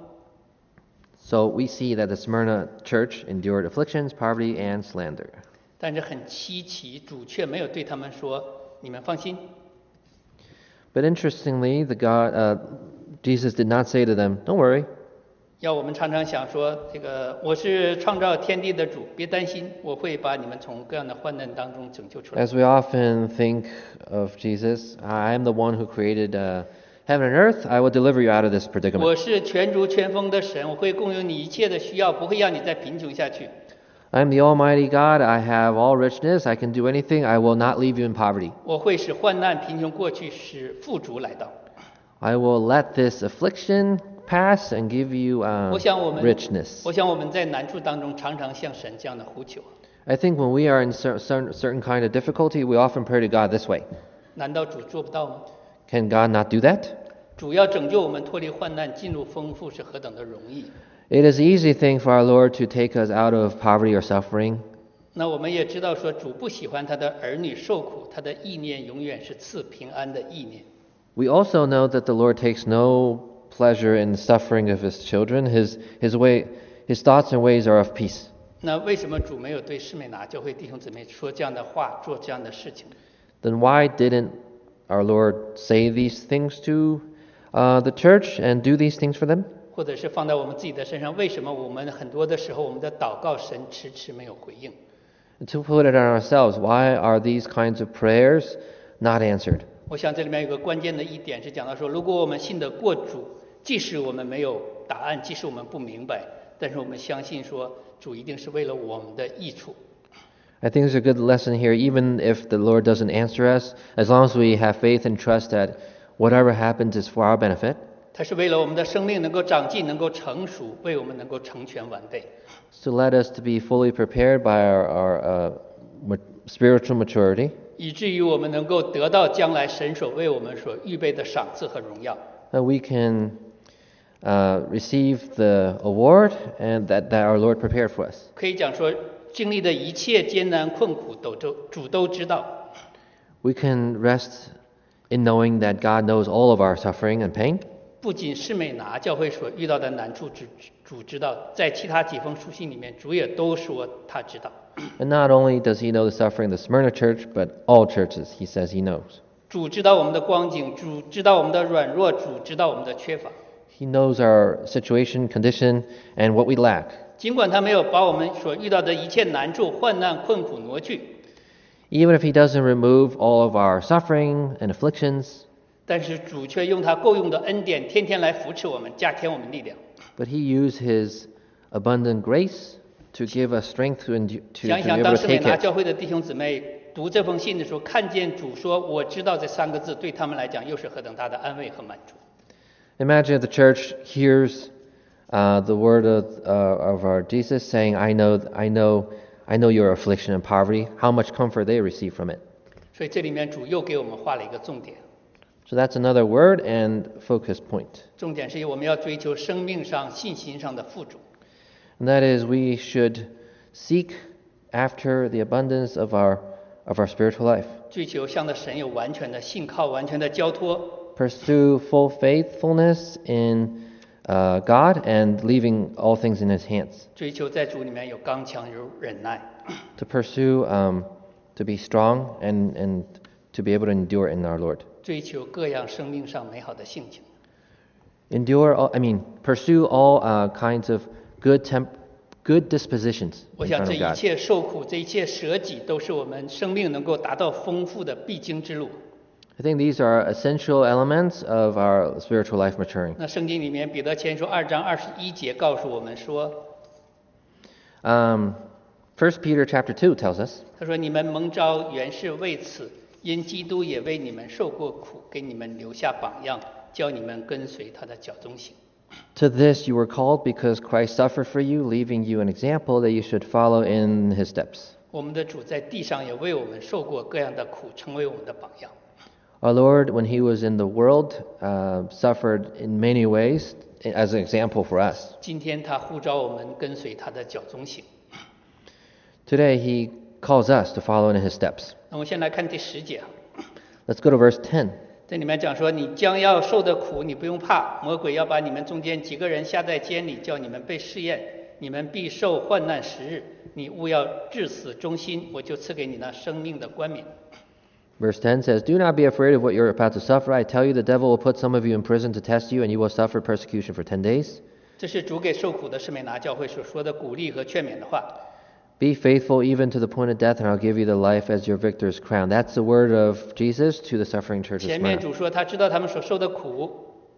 So we see that the Smyrna church endured afflictions, poverty, and slander. 但是很稀奇，主却没有对他们说：“你们放心。” But interestingly, Jesus did not say to them, "Don't worry." 要我们常常想说，这个我是创造天地的主，别担心，我会把你们从各样的患难当中拯救出来。 As we often think of Jesus, I am the one who created heaven and earth. I will deliver you out of this 我 predicament. 是全主全丰的神，我会供应你一切的需要，不会让你再贫穷下去。 I am the Almighty God. I have all richness. I can do anything. I will not leave you in poverty. 我会使患难贫穷过去，使富足来到。 I will let this affliction pass and give you 我想我们 richness. 我想我们在难处当中常常向神这样的呼求。 I think when we are in certain kind of difficulty, we often pray to God this way. 难道主做不到吗？ Can God not do that? 主要拯救我们脱离患难，进入丰富是何等的容易。 It is an easy thing for our Lord to take us out of poverty or suffering. 那我们也知道说，主不喜欢他的儿女受苦，他的意念永远是赐平安的意念。 We also know that the Lord takes no pleasure in the suffering of His children. His thoughts and ways are of peace. 那为什么主没有对士美拿教会弟兄姊妹说这样的话，做这样的事情？ Then why didn't our Lord say these things to the church and do these things for them? 或者是放在我们自己的身上，为什么我们很多的时候我们的祷告神迟迟没有回应？ To put it on ourselves, why are these kinds of prayers not answered? 我想这里面有个关键的一点是讲到说，如果我们信得过主，即使我们没有答案，即使我们不明白，但是我们相信说主一定是为了我们的益处。 I think there's a good lesson here, even if the Lord doesn't answer us, as long as we have faith and trust that whatever happens is for our benefit. 他是为了我们的生命能够长进，能够成熟，为我们能够成全完备。 To let us to be fully prepared by our spiritual maturity, 以至于我们能够得到将来神所为我们所预备的赏赐和荣耀。 that we can receive the award and that our Lord prepared for us. 可以讲说，经历的一切艰难困苦，主都知道。 We can rest in knowing that God knows all of our suffering and pain. 不仅士美拿教会所遇到的难处，主知道，在其他几封书信里面，主也都说他知道。 And not only does He know the suffering of the Smyrna church, but all churches, He says He knows. 主知道我们的光景，主知道我们的软弱，主知道我们的缺乏。 He knows our situation, condition, and what we lack. 尽管他没有把我们所遇到的一切难处、患难、困苦挪去， Even if He doesn't remove all of our suffering and afflictions, 但是主却用他够用的恩典，天天来扶持我们，加添我们力量。 but He used His abundant grace to give us strength to be 想一想， able 当 to 士美 take 拿 it. 教会的弟兄姊妹读这封信的时候，看见主说“我知道”这三个字，对他们来讲又是何等大的安慰和满足。 Imagine if the church hears the word of our Jesus saying, I know your affliction and poverty, how much comfort they receive from it. 所以这里面主又给我们画了一个重点， So that's another word and focus point. 重点是我们要追求生命上、信心上的富足。 And that is we should seek after the abundance of our spiritual life. 追求向着神有完全的信靠、完全的交托， Pursue full faithfulness in God and leaving all things in His hands. 追求在主里面有刚强、有忍耐。 To pursue to be strong and to be able to endure in our Lord. 追求各样生命上美好的性情。 Pursue all kinds of good dispositions 我 in 想 front 这 of 一 God. 切受苦，这一切舍己，都是我们生命能够达到丰富的必经之路。 I think these are essential elements of our spiritual life maturing. 那圣经里面彼得前书2章21节告诉我们说， 1 Peter chapter 2 tells us, 他说你们蒙召原是为此，因基督也为你们受过苦，给你们留下榜样，教你们跟随他的脚踪行。 To this you were called because Christ suffered for you, leaving you an example that you should follow in his steps. 我们的主在地上也为我们受过各样的苦，成为我们的榜样。 Our Lord, when he was in the world, suffered in many ways as an example for us. 今天他呼召我们跟随他的脚踪行。 Today he calls us to follow in his steps. 那我们先来看第10节， Let's go to verse 10. 这里面讲说，你将要受的苦，你不用怕，魔鬼要把你们中间几个人下在监里，叫你们被试验，你们必受患难10日，你务要至死忠心，我就赐给你那生命的冠冕。 Verse 10 says, Do not be afraid of what you're about to suffer. I tell you, the devil will put some of you in prison to test you, and you will suffer persecution for 10 days. 这是主给受苦的士美拿教会所说的鼓励和劝勉的话。 Be faithful even to the point of death, and I'll give you the life as your victor's crown. That's the word of Jesus to the suffering church of 前面 Smyrna. 主说他知道他们所受的苦，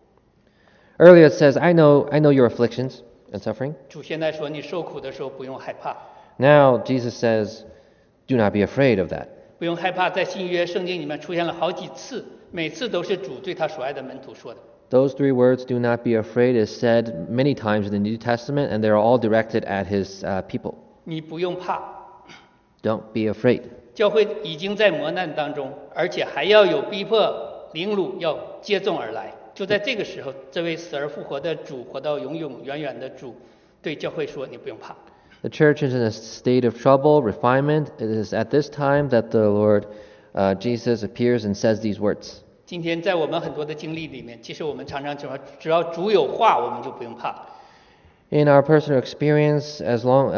Earlier it says, I know your afflictions and suffering. 主现在说你受苦的时候不用害怕， Now Jesus says, do not be afraid of that. 不用害怕。在新约圣经里面出现了好几次，每次都是主对他所爱的门徒说的。 Those three words, do not be afraid, is said many times in the New Testament, and they're all directed at his people. 你不用怕， Don't be afraid. 教会已经在磨难当中，而且还要有逼迫、凌辱要接踵而来。就在这个时候，这位死而复活的主，活到永永远远的主，对教会说：“你不用怕。” The church is in a state of trouble, refinement. It is at this time that the Lord Jesus appears and says these words. 今天在我们很多的经历里面，其实我们常常只要主有话，我们就不用怕。 In our personal experience, as long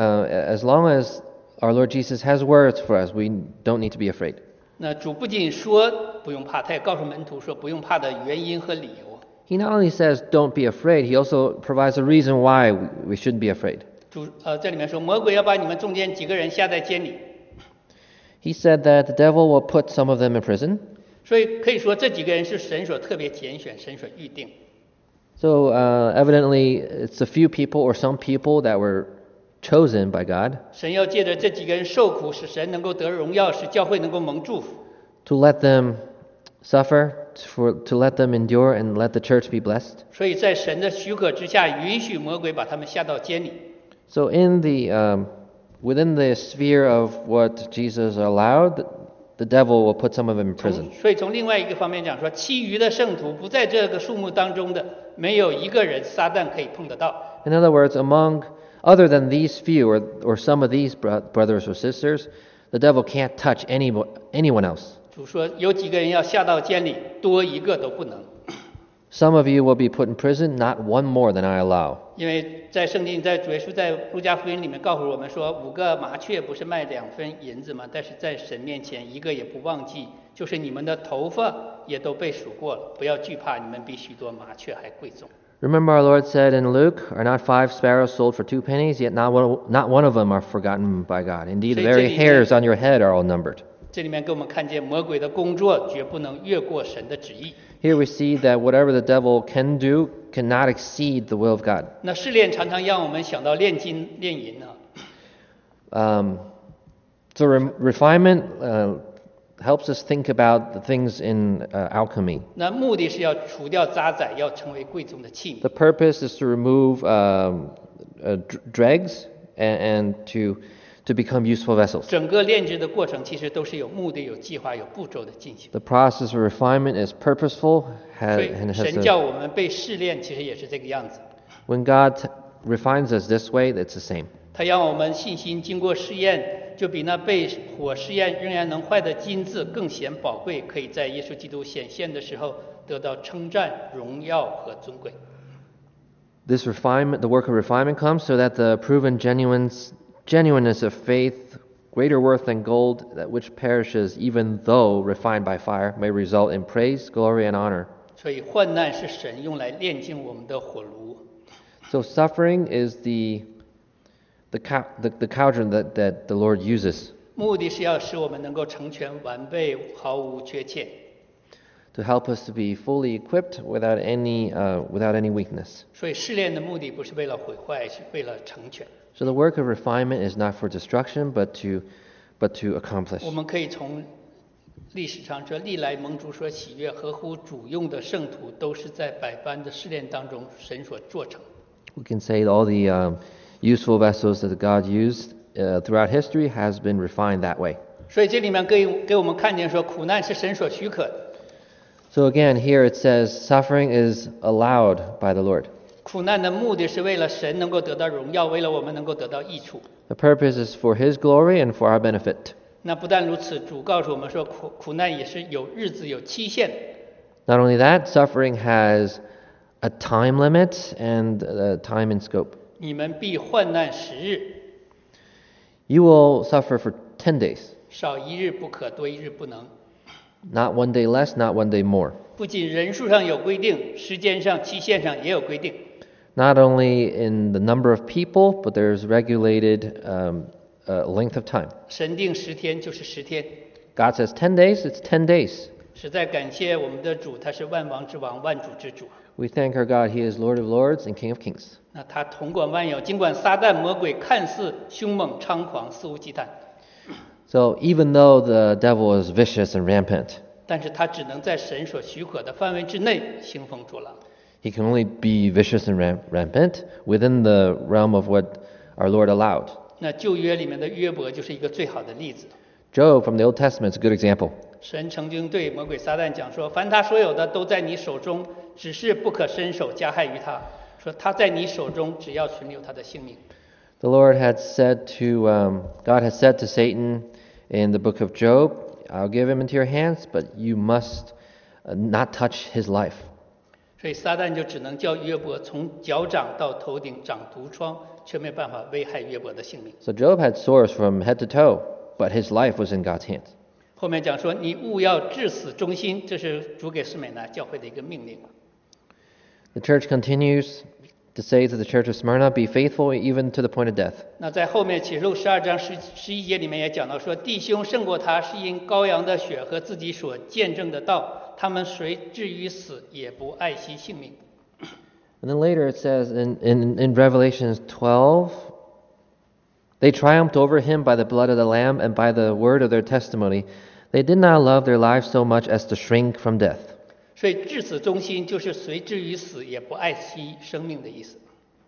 as our Lord Jesus has words for us, we don't need to be afraid. 那主不仅说不用怕，他也告诉门徒说不用怕的原因和理由。 He not only says don't be afraid, he also provides a reason why we shouldn't be afraid. 主这里面说，魔鬼要把你们中间几个人下在监里， He said that the devil will put some of them in prison. 所以可以说这几个人是神所特别拣选、神所预定。 So evidently, it's a few people or some people that were chosen by God 神要借着这几个人受苦，使神能够得荣耀，使教会能够蒙祝福。 to let them suffer, to let them endure, and let the church be blessed. 所以在神的许可之下，允许魔鬼把他们下到监里。 So within the sphere of what Jesus allowed, the devil will put some of them in prison. 所以从另外一个方面讲说，其余的圣徒不在这个数目当中的，没有一个人撒旦可以碰得到。 In other words, other than these few or some of these brothers or sisters, the devil can't touch anyone else. 主说有几个人要下到监里，多一个都不能。 Some of you will be put in prison, not one more than I allow. 因为在圣经，在主耶稣在路加福音里面告诉我们说，5个麻雀不是卖2分银子吗？但是在神面前，一个也不忘记，就是你们的头发也都被数过了，不要惧怕，你们比许多麻雀还贵重。 Remember our Lord said in Luke, Are not 5 sparrows sold for 2 pennies? Yet not one of them are forgotten by God. Indeed, the very hairs on your head are all numbered. 这里面给我们看见魔鬼的工作绝不能越过神的旨意。 Here we see that whatever the devil can do cannot exceed the will of God. 那试炼常常让我们想到炼金炼银啊。 So refinement helps us think about the things in alchemy. 那目的是要除掉渣滓，要成为贵重的器皿。 The purpose is to remove dregs and to become useful vessels. 整个炼制的过程其实都是有目的、有计划、有步骤的进行。 The process of refinement is purposeful 所以 and 神 has 叫我们被试炼，其实也是这个样子。 when God refines us this way, it's the same. 他让我们信心经过试验，就比那被火试验仍然能坏的金子更显宝贵，可以在耶稣基督显现的时候得到称赞、荣耀和尊贵。 This refinement, the work of refinement comes so that the proven genuineness of faith greater worth than gold, that which perishes, even though refined by fire, may result in praise, glory, and honor. 所以患难是神用来炼净我们的火炉。 So suffering is the cauldron that the Lord uses 目的是要使我们能够成全完备，毫无缺欠。 to help us to be fully equipped without any weakness. 所以试炼的目的不是为了毁坏，是为了成全。 So the work of refinement is not for destruction, but to accomplish. 我们可以从历史上说，历来蒙主所喜悦、合乎主用的圣徒，都是在百般的试炼当中，神所做成。 We can say all the useful vessels that God used throughout history has been refined that way. 所以这里面给我们看见说，苦难是神所许可的。 So again, here it says suffering is allowed by the Lord. 苦难的目的是为了神能够得到荣耀，为了我们能够得到益处。 The purpose is for His glory and for our benefit. 那不但如此，主告诉我们说，苦难也是有日子、有期限的。 Not only that, suffering has a time limit and time and scope. 你们必患难10日， You will suffer for 10 days. 少1日不可，多1日不能。 Not one day less, not one day more. 不仅人数上有规定，时间上、期限上也有规定。 Not only in the number of people, but there's regulated length of time. 神定10天就是10天。 God says 10 days, it's 10 days. 实在感谢我们的主，他是万王之王、万主之主。 We thank our God, He is Lord of Lords and King of Kings. 那他统管万有，尽管撒旦魔鬼看似凶猛猖狂、肆无忌惮， So even though the devil is vicious and rampant, 但是他只能在神所许可的范围之内兴风作浪。 he can only be vicious and rampant within the realm of what our Lord allowed. 那旧约里面的约伯就是一个最好的例子。 Job from the Old Testament is a good example. 神曾经对魔鬼撒旦讲说：“凡他所有的都在你手中，只是不可伸手加害于他。说他在你手中，只要存留他的性命。” The Lord had said to, God had said to Satan in the book of Job, I'll give him into your hands, but you must not touch his life. 所以撒旦就只能叫约伯从脚掌到头顶长毒疮，却没办法危害约伯的性命。 So Job had sores from head to toe, but his life was in God's hands. 后面讲说，你务要至死忠心，这是主给士美拿教会的一个命令。 The church continues to say to the church of Smyrna, be faithful even to the point of death. 那在后面启示录12章11节里面也讲到说，弟兄胜过他，是因羔羊的血和自己所见证的道，他们虽至于死，也不爱惜性命。 And then later it says in Revelation 12, they triumphed over him by the blood of the Lamb and by the word of their testimony. They did not love their lives so much as to shrink from death. 所以至死忠心就是随至于死，也不爱惜生命的意思。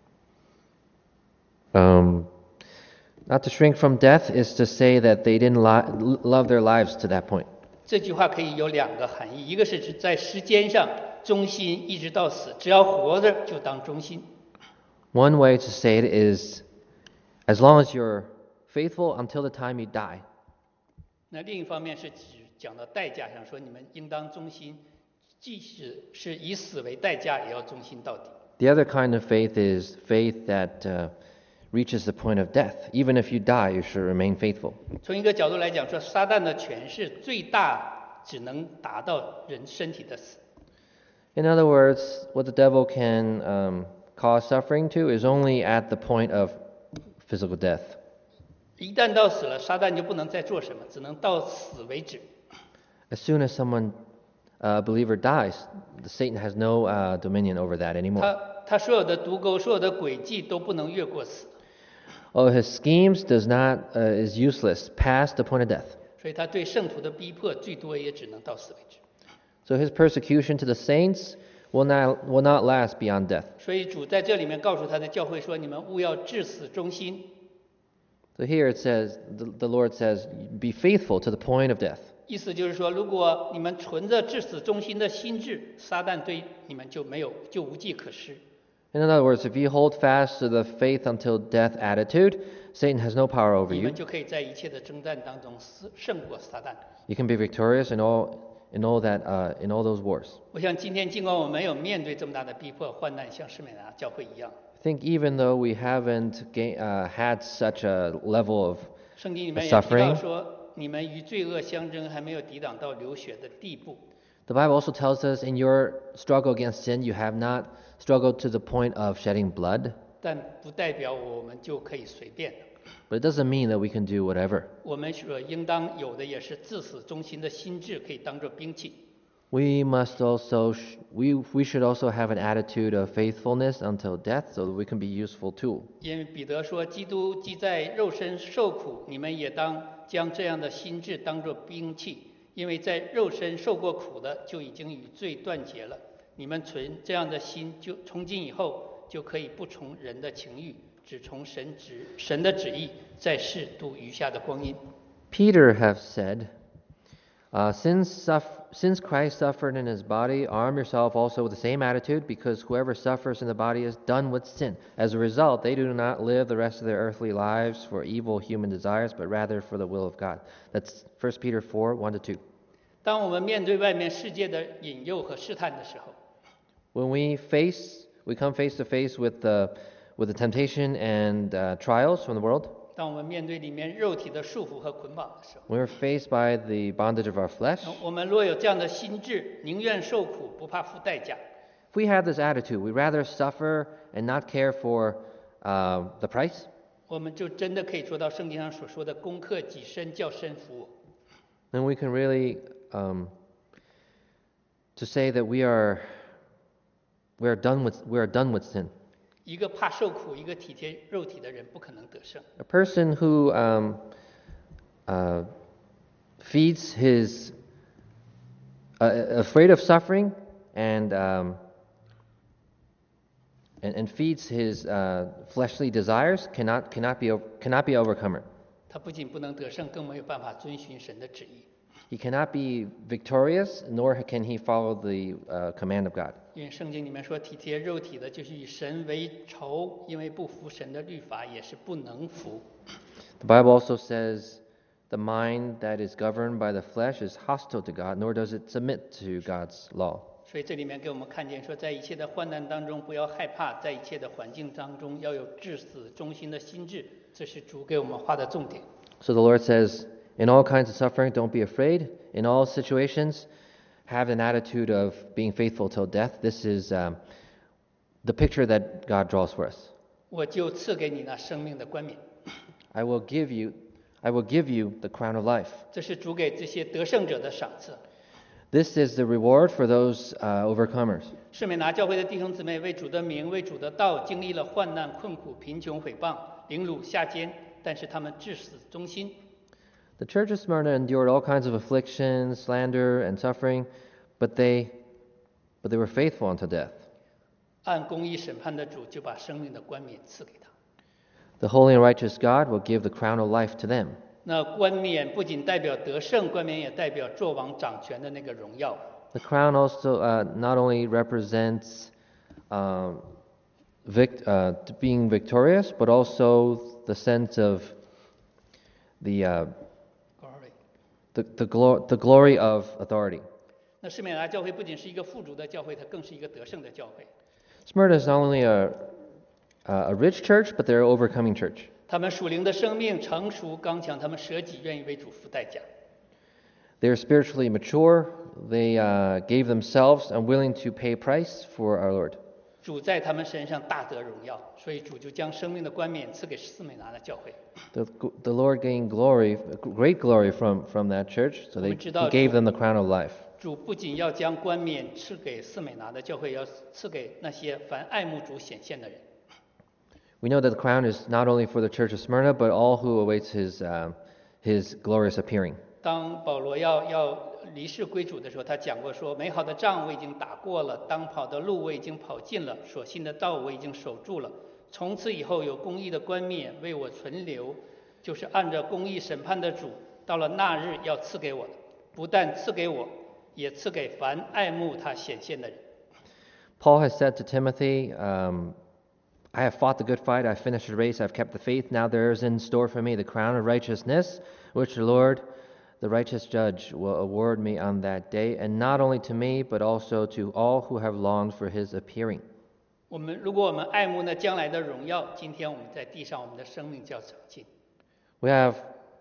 Not to shrink from death is to say that they didn't love their lives to that point. 这句话可以有2个含义，一个是指在时间上忠心一直到死，只要活着就当忠心。 One way to say it is, as long as you're faithful until the time you die. 那另一方面是指讲到代价上，说你们应当忠心，即使是以死为代价，也要忠心到底。 The other kind of faith is faith that reaches the point of death. Even if you die, you should remain faithful. 从一个角度来讲，说撒旦的权势最大只能达到人身体的死。 In other words, what the devil can cause suffering to is only at the point of physical death. 一旦到死了，撒旦就不能再做什么，只能到死为止。 As soon as a believer dies, Satan has no dominion over that anymore. 他所有的毒钩、所有的诡计都不能越过死， All his schemes is useless past the point of death. 所以他对圣徒的逼迫最多也只能到死为止。 So his persecution to the saints will not last beyond death. 所以主在这里面告诉他的教会说：“你们务要至死忠心。” So here it says, the Lord says, be faithful to the point of death. 意思就是说，如果你们存着至死忠心的心志，撒旦对你们就无计可施。 In other words, if you hold fast to the faith until death attitude, Satan has no power over 你 you. 们就可以在一切的征战当中胜过撒旦。 You can be victorious in all those wars. 我想今天尽管我们没有面对这么大的逼迫患难，像士美拿教会一样， I think even though we haven't had such a level of 圣经里面 the 也提到 suffering. 说，你们与罪恶相争，还没有抵挡到流血的地步。 The Bible also tells us in your struggle against sin, you have not struggled to the point of shedding blood. 但不代表我们就可以随便的。 But it doesn't mean that we can do whatever. 我们所应当有的也是自死忠心的心智，可以当作兵器。 We must also we should also have an attitude of faithfulness until death, so that we can be a useful tool. 因为彼得说，基督既在肉身受苦，你们也当将这样的心智当作兵器，因为在肉身受过苦的，就已经与罪断绝了。你们存这样的心，就从今以后就可以不从人的情欲，只从神的旨意，在世度余下的光阴。 Peter have said, since Christ suffered in his body, arm yourself also with the same attitude, because whoever suffers in the body is done with sin. As a result, they do not live the rest of their earthly lives for evil human desires, but rather for the will of God. That's 1 Peter 4, 1-2. 当我们面对外面世界的引诱和试探的时候， When we come face to face with the temptation and trials from the world, 当我们面对里面肉体的束缚和捆绑的时候， when we're faced by the bondage of our flesh, 我们若有这样的心智，宁愿受苦，不怕付代价。 if we have this attitude, we rather suffer and not care for the price, 我们就真的可以做到圣经上所说的攻克己身，叫身服我。 then we can really to say that we are done with sin. 一个怕受苦、一个体贴肉体的人，不可能得胜。 A person who feeds his afraid of suffering and feeds his fleshly desires cannot be overcomer. 他不仅不能得胜，更没有办法遵循神的旨意。 He cannot be victorious, nor can he follow the command of God. 因为圣经里面说，体贴肉体的，就是与神为仇，因为不服神的律法，也是不能服。 The Bible also says, the mind that is governed by the flesh is hostile to God, nor does it submit to God's law. 所以这里面给我们看见说，在一切的患难当中不要害怕，在一切的环境当中要有至死忠心的心智，这是主给我们画的重点。 So the Lord says, in all kinds of suffering, don't be afraid. In all situations, have an attitude of being faithful till death. This is the picture that God draws for us. 我就赐给你那生命的冠冕。 I will give you the crown of life. 这是主给这些得胜者的赏赐。 This is the reward for those overcomers. 士美拿教会的弟兄姊妹为主的名、为主的道，经历了患难、困苦、贫穷、毁谤、凌辱、下监，但是他们至死忠心。 The church of Smyrna endured all kinds of afflictions, slander, and suffering, but they were faithful unto death. 按公义审判的主就把生命的冠冕赐给他。 The holy and righteous God will give the crown of life to them. 那冠冕不仅代表得胜，冠冕也代表作王掌权的那个荣耀。 The crown also not only represents being victorious, but also the sense of the glory of authority. 那士美拿教会不仅是一个富足的教会，它更是一个得胜的教会。 Smyrna is not only a rich church, but they're an overcoming church. 他们属灵的生命成熟刚强，他们舍己愿意为主付代价。 They're spiritually mature. They gave themselves and willing to pay a price for our Lord. 主在他们身上大得荣耀，所以主就将生命的冠冕赐给士美拿的教会。 The Lord gained great glory from that church, so He gave them the crown of life. 主不仅要将冠冕赐给士美拿的教会，要赐给那些凡爱慕主显现的人。 We know that the crown is not only for the church of Smyrna, but all who awaits His glorious appearing. 当保罗要离世归主的时候，他讲过说：“美好的仗我已经打过了，当跑的路我已经跑尽了，所信的道我已经守住了。从此以后有公义的冠冕为我存留，就是按照公义审判的主，到了那日要赐给我的，不但赐给我，也赐给凡爱慕他显现的人。” Paul has said to Timothy, I have fought the good fight, I have finished the race, I have kept the faith. Now there is in store for me the crown of righteousness, which the Lord, the righteous judge, will award me on that day, and not only to me, but also to all who have longed for his appearing. 如果我们爱慕那将来的荣耀，今天我们在地上，我们的生命就要长进。 We have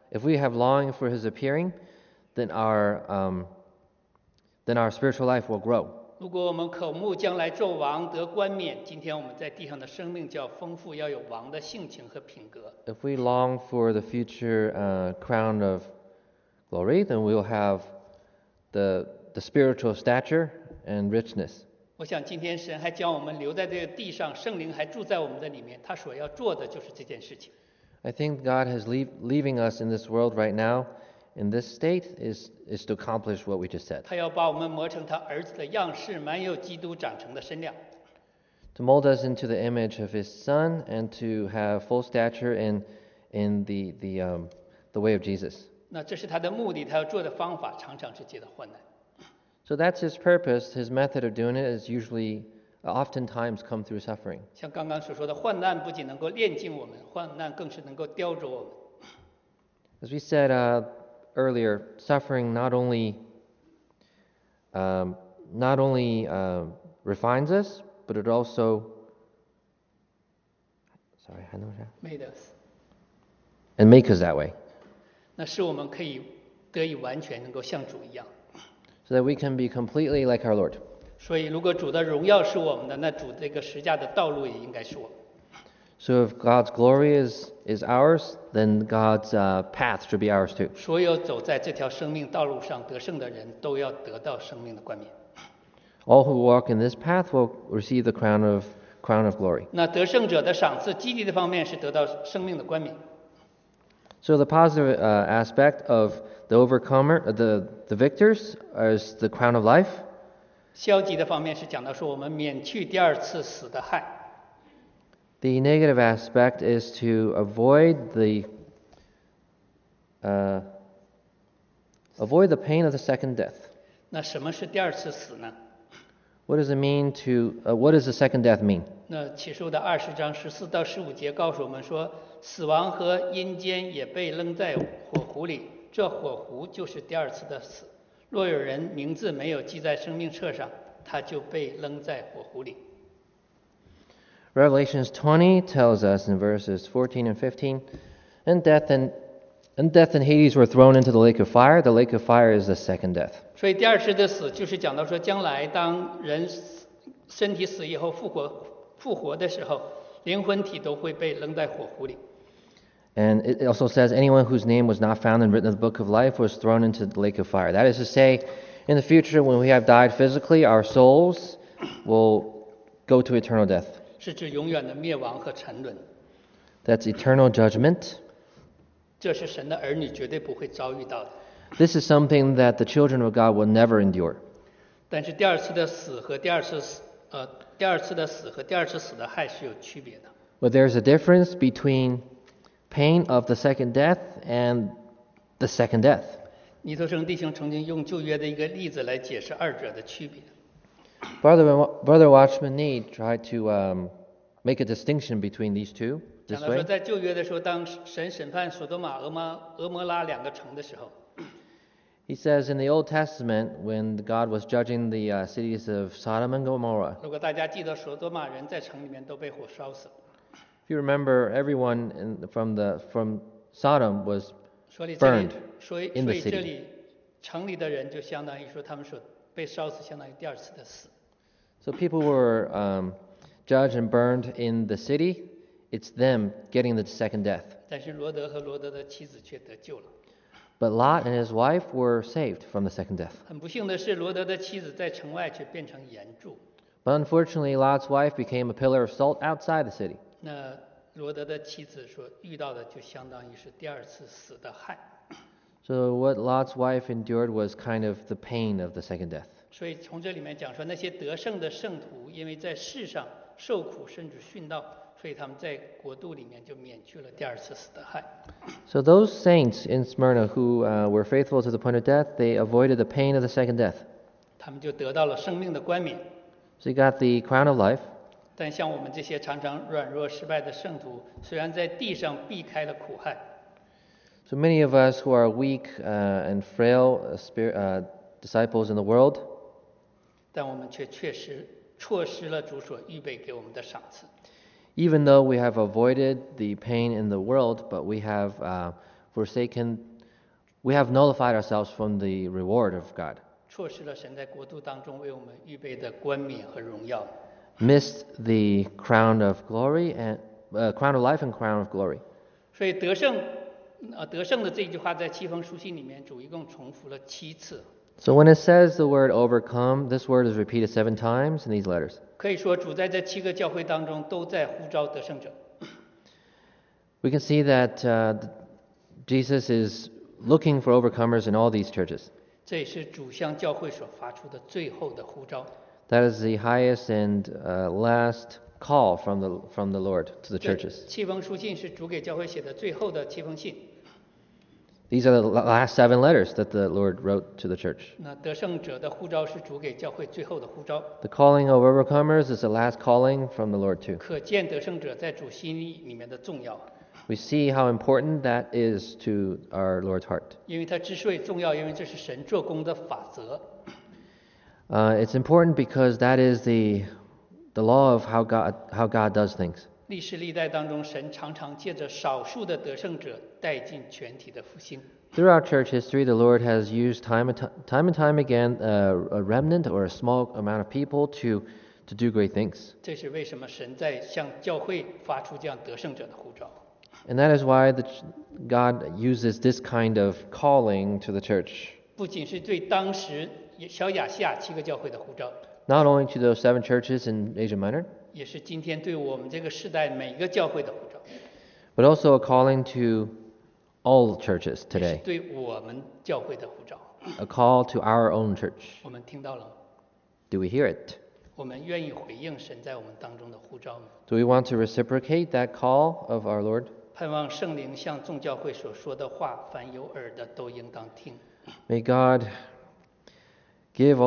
if we have longing for his appearing, then our spiritual life will grow. 如果我们渴慕将来做王得冠冕，今天我们在地上的生命就要丰富，要有王的性情和品格。 If we long for the future crown of glory, then we will have the spiritual stature and richness. 我想今天神还将我们留在这个地上，圣灵还住在我们的里面，他所要做的就是这件事情。 I think God has leaving us in this world right now, in this state, is to accomplish what we just said. 他要把我们磨成他儿子的样式，满有基督长成的身量。 To mold us into the image of His Son and to have full stature in the way of Jesus. 那这是他的目的，他要做的方法常常是借着患难。 So that's His purpose. His method of doing it is usually, oftentimes, come through suffering. 像刚刚所说的，患难不仅能够炼净我们，患难更是能够雕琢我们。 As we said earlier, suffering not only refines us, but it also made us and make us that way, 那使我们可以得以完全能够像主一样。 so that we can be completely like our Lord. 所以，如果主的荣耀是我们的，那主这个十架的道路也应该是我们。 So if God's glory is ours, then God's path should be ours too. 所有走在这条生命道路上得胜的人，都要得到生命的冠冕。 All who walk in this path will receive the crown of glory. 那得胜者的赏赐，积极的方面是得到生命的冠冕。 So the positive aspect of the overcomer, the victors, is the crown of life. 消极的方面是讲到说我们免去第二次死的害。 The negative aspect is to avoid the pain of the second death. 那什么是第二次死呢？ What does it mean what does the second death mean? 那启示录的20章14到15节告诉我们说，死亡和阴间也被扔在火湖里，这火湖就是第二次的死。若有人名字没有记在生命册上，他就被扔在火湖里。 Revelations 20 tells us in verses 14 and 15, and death and Hades were thrown into the lake of fire. The lake of fire is the second death. 所以第二次的死就是讲到说，将来当人身体死以后复活的时候，灵魂体都会被扔在火湖里。 And it also says anyone whose name was not found and written in the book of life was thrown into the lake of fire. That is to say, in the future, when we have died physically, our souls will go to eternal death. 是指永远的灭亡和沉沦。 That's eternal judgment. 这是神的儿女绝对不会遭遇到的。 This is something that the children of God will never endure. 但是第二次的死和第二次死的害是有区别的。 But there's a difference between pain of the second death and the second death. 尼头生弟兄曾经用旧约的一个例子来解释二者的区别。 Brother Watchman Nee tried to make a distinction between these two 讲 this 到说， way. 在旧约的时候，当神审判索多玛、俄摩拉两个城的时候， He says in the Old Testament, when God was judging the cities of Sodom and Gomorrah, 如果大家记得，索多玛人在城里面都被火烧死了。 if you remember, everyone from Sodom was 所以这里 burned， 所以 in the 这 city 里城里的人就相当于说，他们所被烧死，相当于第二次的死。 So people were judged and burned in the city. It's them getting the second death. 但是罗德和罗德的妻子却得救了。 But Lot and his wife were saved from the second death. 很不幸的是，罗德的妻子在城外却变成岩柱。 But unfortunately, Lot's wife became a pillar of salt outside the city. 那罗德的妻子所遇到的，就相当于是第二次死的害。 So what Lot's wife endured was kind of the pain of the second death. 所以从这里面讲说，那些得胜的圣徒，因为在世上受苦甚至殉道，所以他们在国度里面就免去了第二次死的害。 So those saints in Smyrna who were faithful to the point of death, they avoided the pain of the second death. 他们就得到了生命的冠冕。 So you got the crown of life. 但像我们这些常常软弱失败的圣徒，虽然在地上避开了苦害， So many of us who are weak and frail disciples in the world, 但我们却确实错失了主所预备给我们的赏赐。 even though we have avoided the pain in the world, but we have forsaken, we have nullified ourselves from the reward of God, 错失了神在国度当中为我们预备的冠冕和荣耀。 missed the crown of glory and crown of life and crown of glory. 所以得胜的这一句话在七封书信里面主一共重复了7次。 So when it says the word overcome, this word is repeated 7 times in these letters. 可以说主在这7个教会当中都在呼召得胜者。 We can see that Jesus is looking for overcomers in all these churches. 这也是主向教会所发出的最后的呼召。 That is the highest and last call from the Lord to the 这 churches. 7封书信是主给教会写的最后的7封信。 These are the last 7 letters that the Lord wrote to the church. 那得胜者的呼召是主给教会最后的呼召。 The calling of overcomers is the last calling from the Lord too. 可见得胜者在主心意里面的重要。 We see how important that is to our Lord's heart. 因为它之所以重要，因为这是神做工的法则。 It's important because that is the law of how God does things. 历史历代当中，神常常借着少数的得胜者带进全体的复兴。 Throughout church history, the Lord has used time and time again a remnant or a small amount of people to do great things. 这是为什么神在向教会发出这样得胜者的呼召。 And that is why God uses this kind of calling to the church. 不仅是对当时小亚细亚7个教会的呼召， Not only to those 7 churches in Asia Minor, 也是今天对我们这个时代每一个教会的呼召， but also a calling to all churches 也是 today. 对我们教会的呼召。 A call to our own church. 我们听到了吗？ Do we hear it? 我们愿意回应神在我们当中的呼召吗？ Do we want to reciprocate that call of our Lord? 盼望圣灵向众教会所说的话，凡有耳的都应当听。 May God give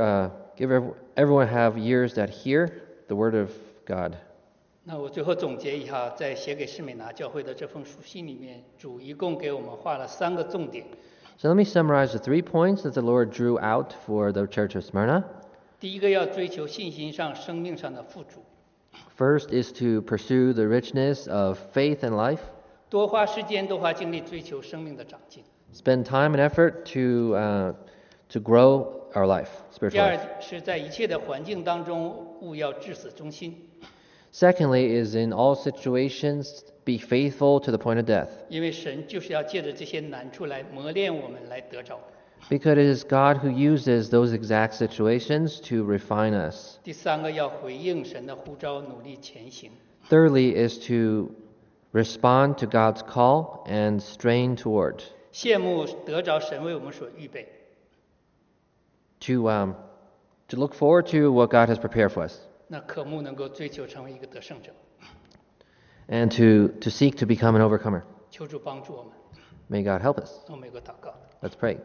everyone have ears that hear the word of God. 那我最后总结一下，在写给士美拿教会的这封书信里面，主一共给我们画了3个重点。 So let me summarize the 3 points that the Lord drew out for the church of Smyrna. 第一个要追求信心上、生命上的富足， First is to pursue the richness of faith and life. 多花时间、多花精力追求生命的长进。 Spend time and effort to grow our life, 第 spiritual 二 life. 是在一切的环境当中，务要至死忠心， Secondly is in all situations be faithful to the point of death, 因为神就是要借着这些难处来磨练我们，来得着。 because it is God who uses those exact situations to refine us. 第三个要回应神的呼召，努力前行。 Thirdly is to respond to God's call and strain toward, 羡慕得着神为我们所预备， to look forward to what God has prepared for us, 那渴慕能够追求成为一个得胜者。 and to seek to become an overcomer. 求主帮助我们。 May God help us. 我们有个祷告。 Let's pray.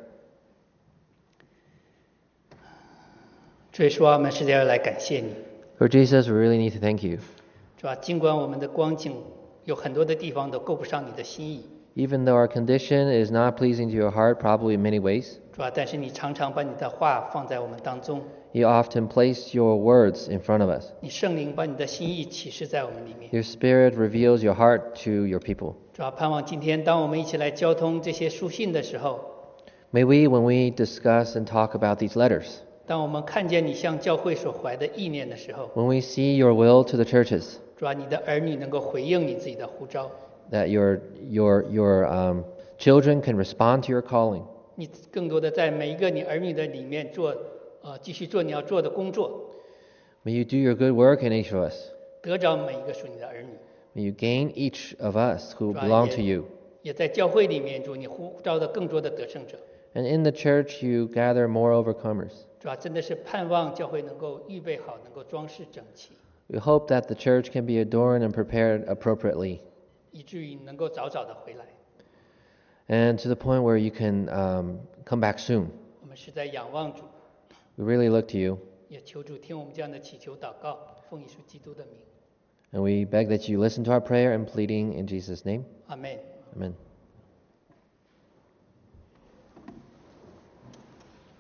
主耶稣啊，我们实在要来感谢你。 Lord Jesus, we really need to thank you. 主啊，尽管我们的光景有很多的地方都够不上你的心意， Even though our condition is not pleasing to your heart, probably in many ways, 主啊，但是你常常把你的话放在我们当中， you often place your words in front of us. 你圣灵把你的心意启示在我们里面。 Your spirit reveals your heart to your people. 主啊，盼望今天当我们一起来交通这些书信的时候， May we, when we discuss and talk about these letters, 当我们看见你向教会所怀的意念的时候， when we see your will to the churches, 主啊，你的儿女能够回应你自己的呼召， that your children can respond to your calling. 你更多的在每一个你儿女的里面继续做你要做的工作， May you do your good work in each of us. 得着每一个属你的儿女。 May you gain each of us who 主啊 belong to you. 也在教会里面，主你呼召的更多的得胜者。 And in the church, you gather more overcomers. 主啊，真的是盼望教会能够预备好，能够装饰整齐， We hope that the church can be adorned and prepared appropriately, 以至于能够早早的回来。 and to the point where you can come back soon. 我们是在仰望主， We really look to you, 也求主听我们这样的祈求祷告，奉耶稣基督的名， and we beg that you listen to our prayer and pleading in Jesus' name. 阿门。 Amen.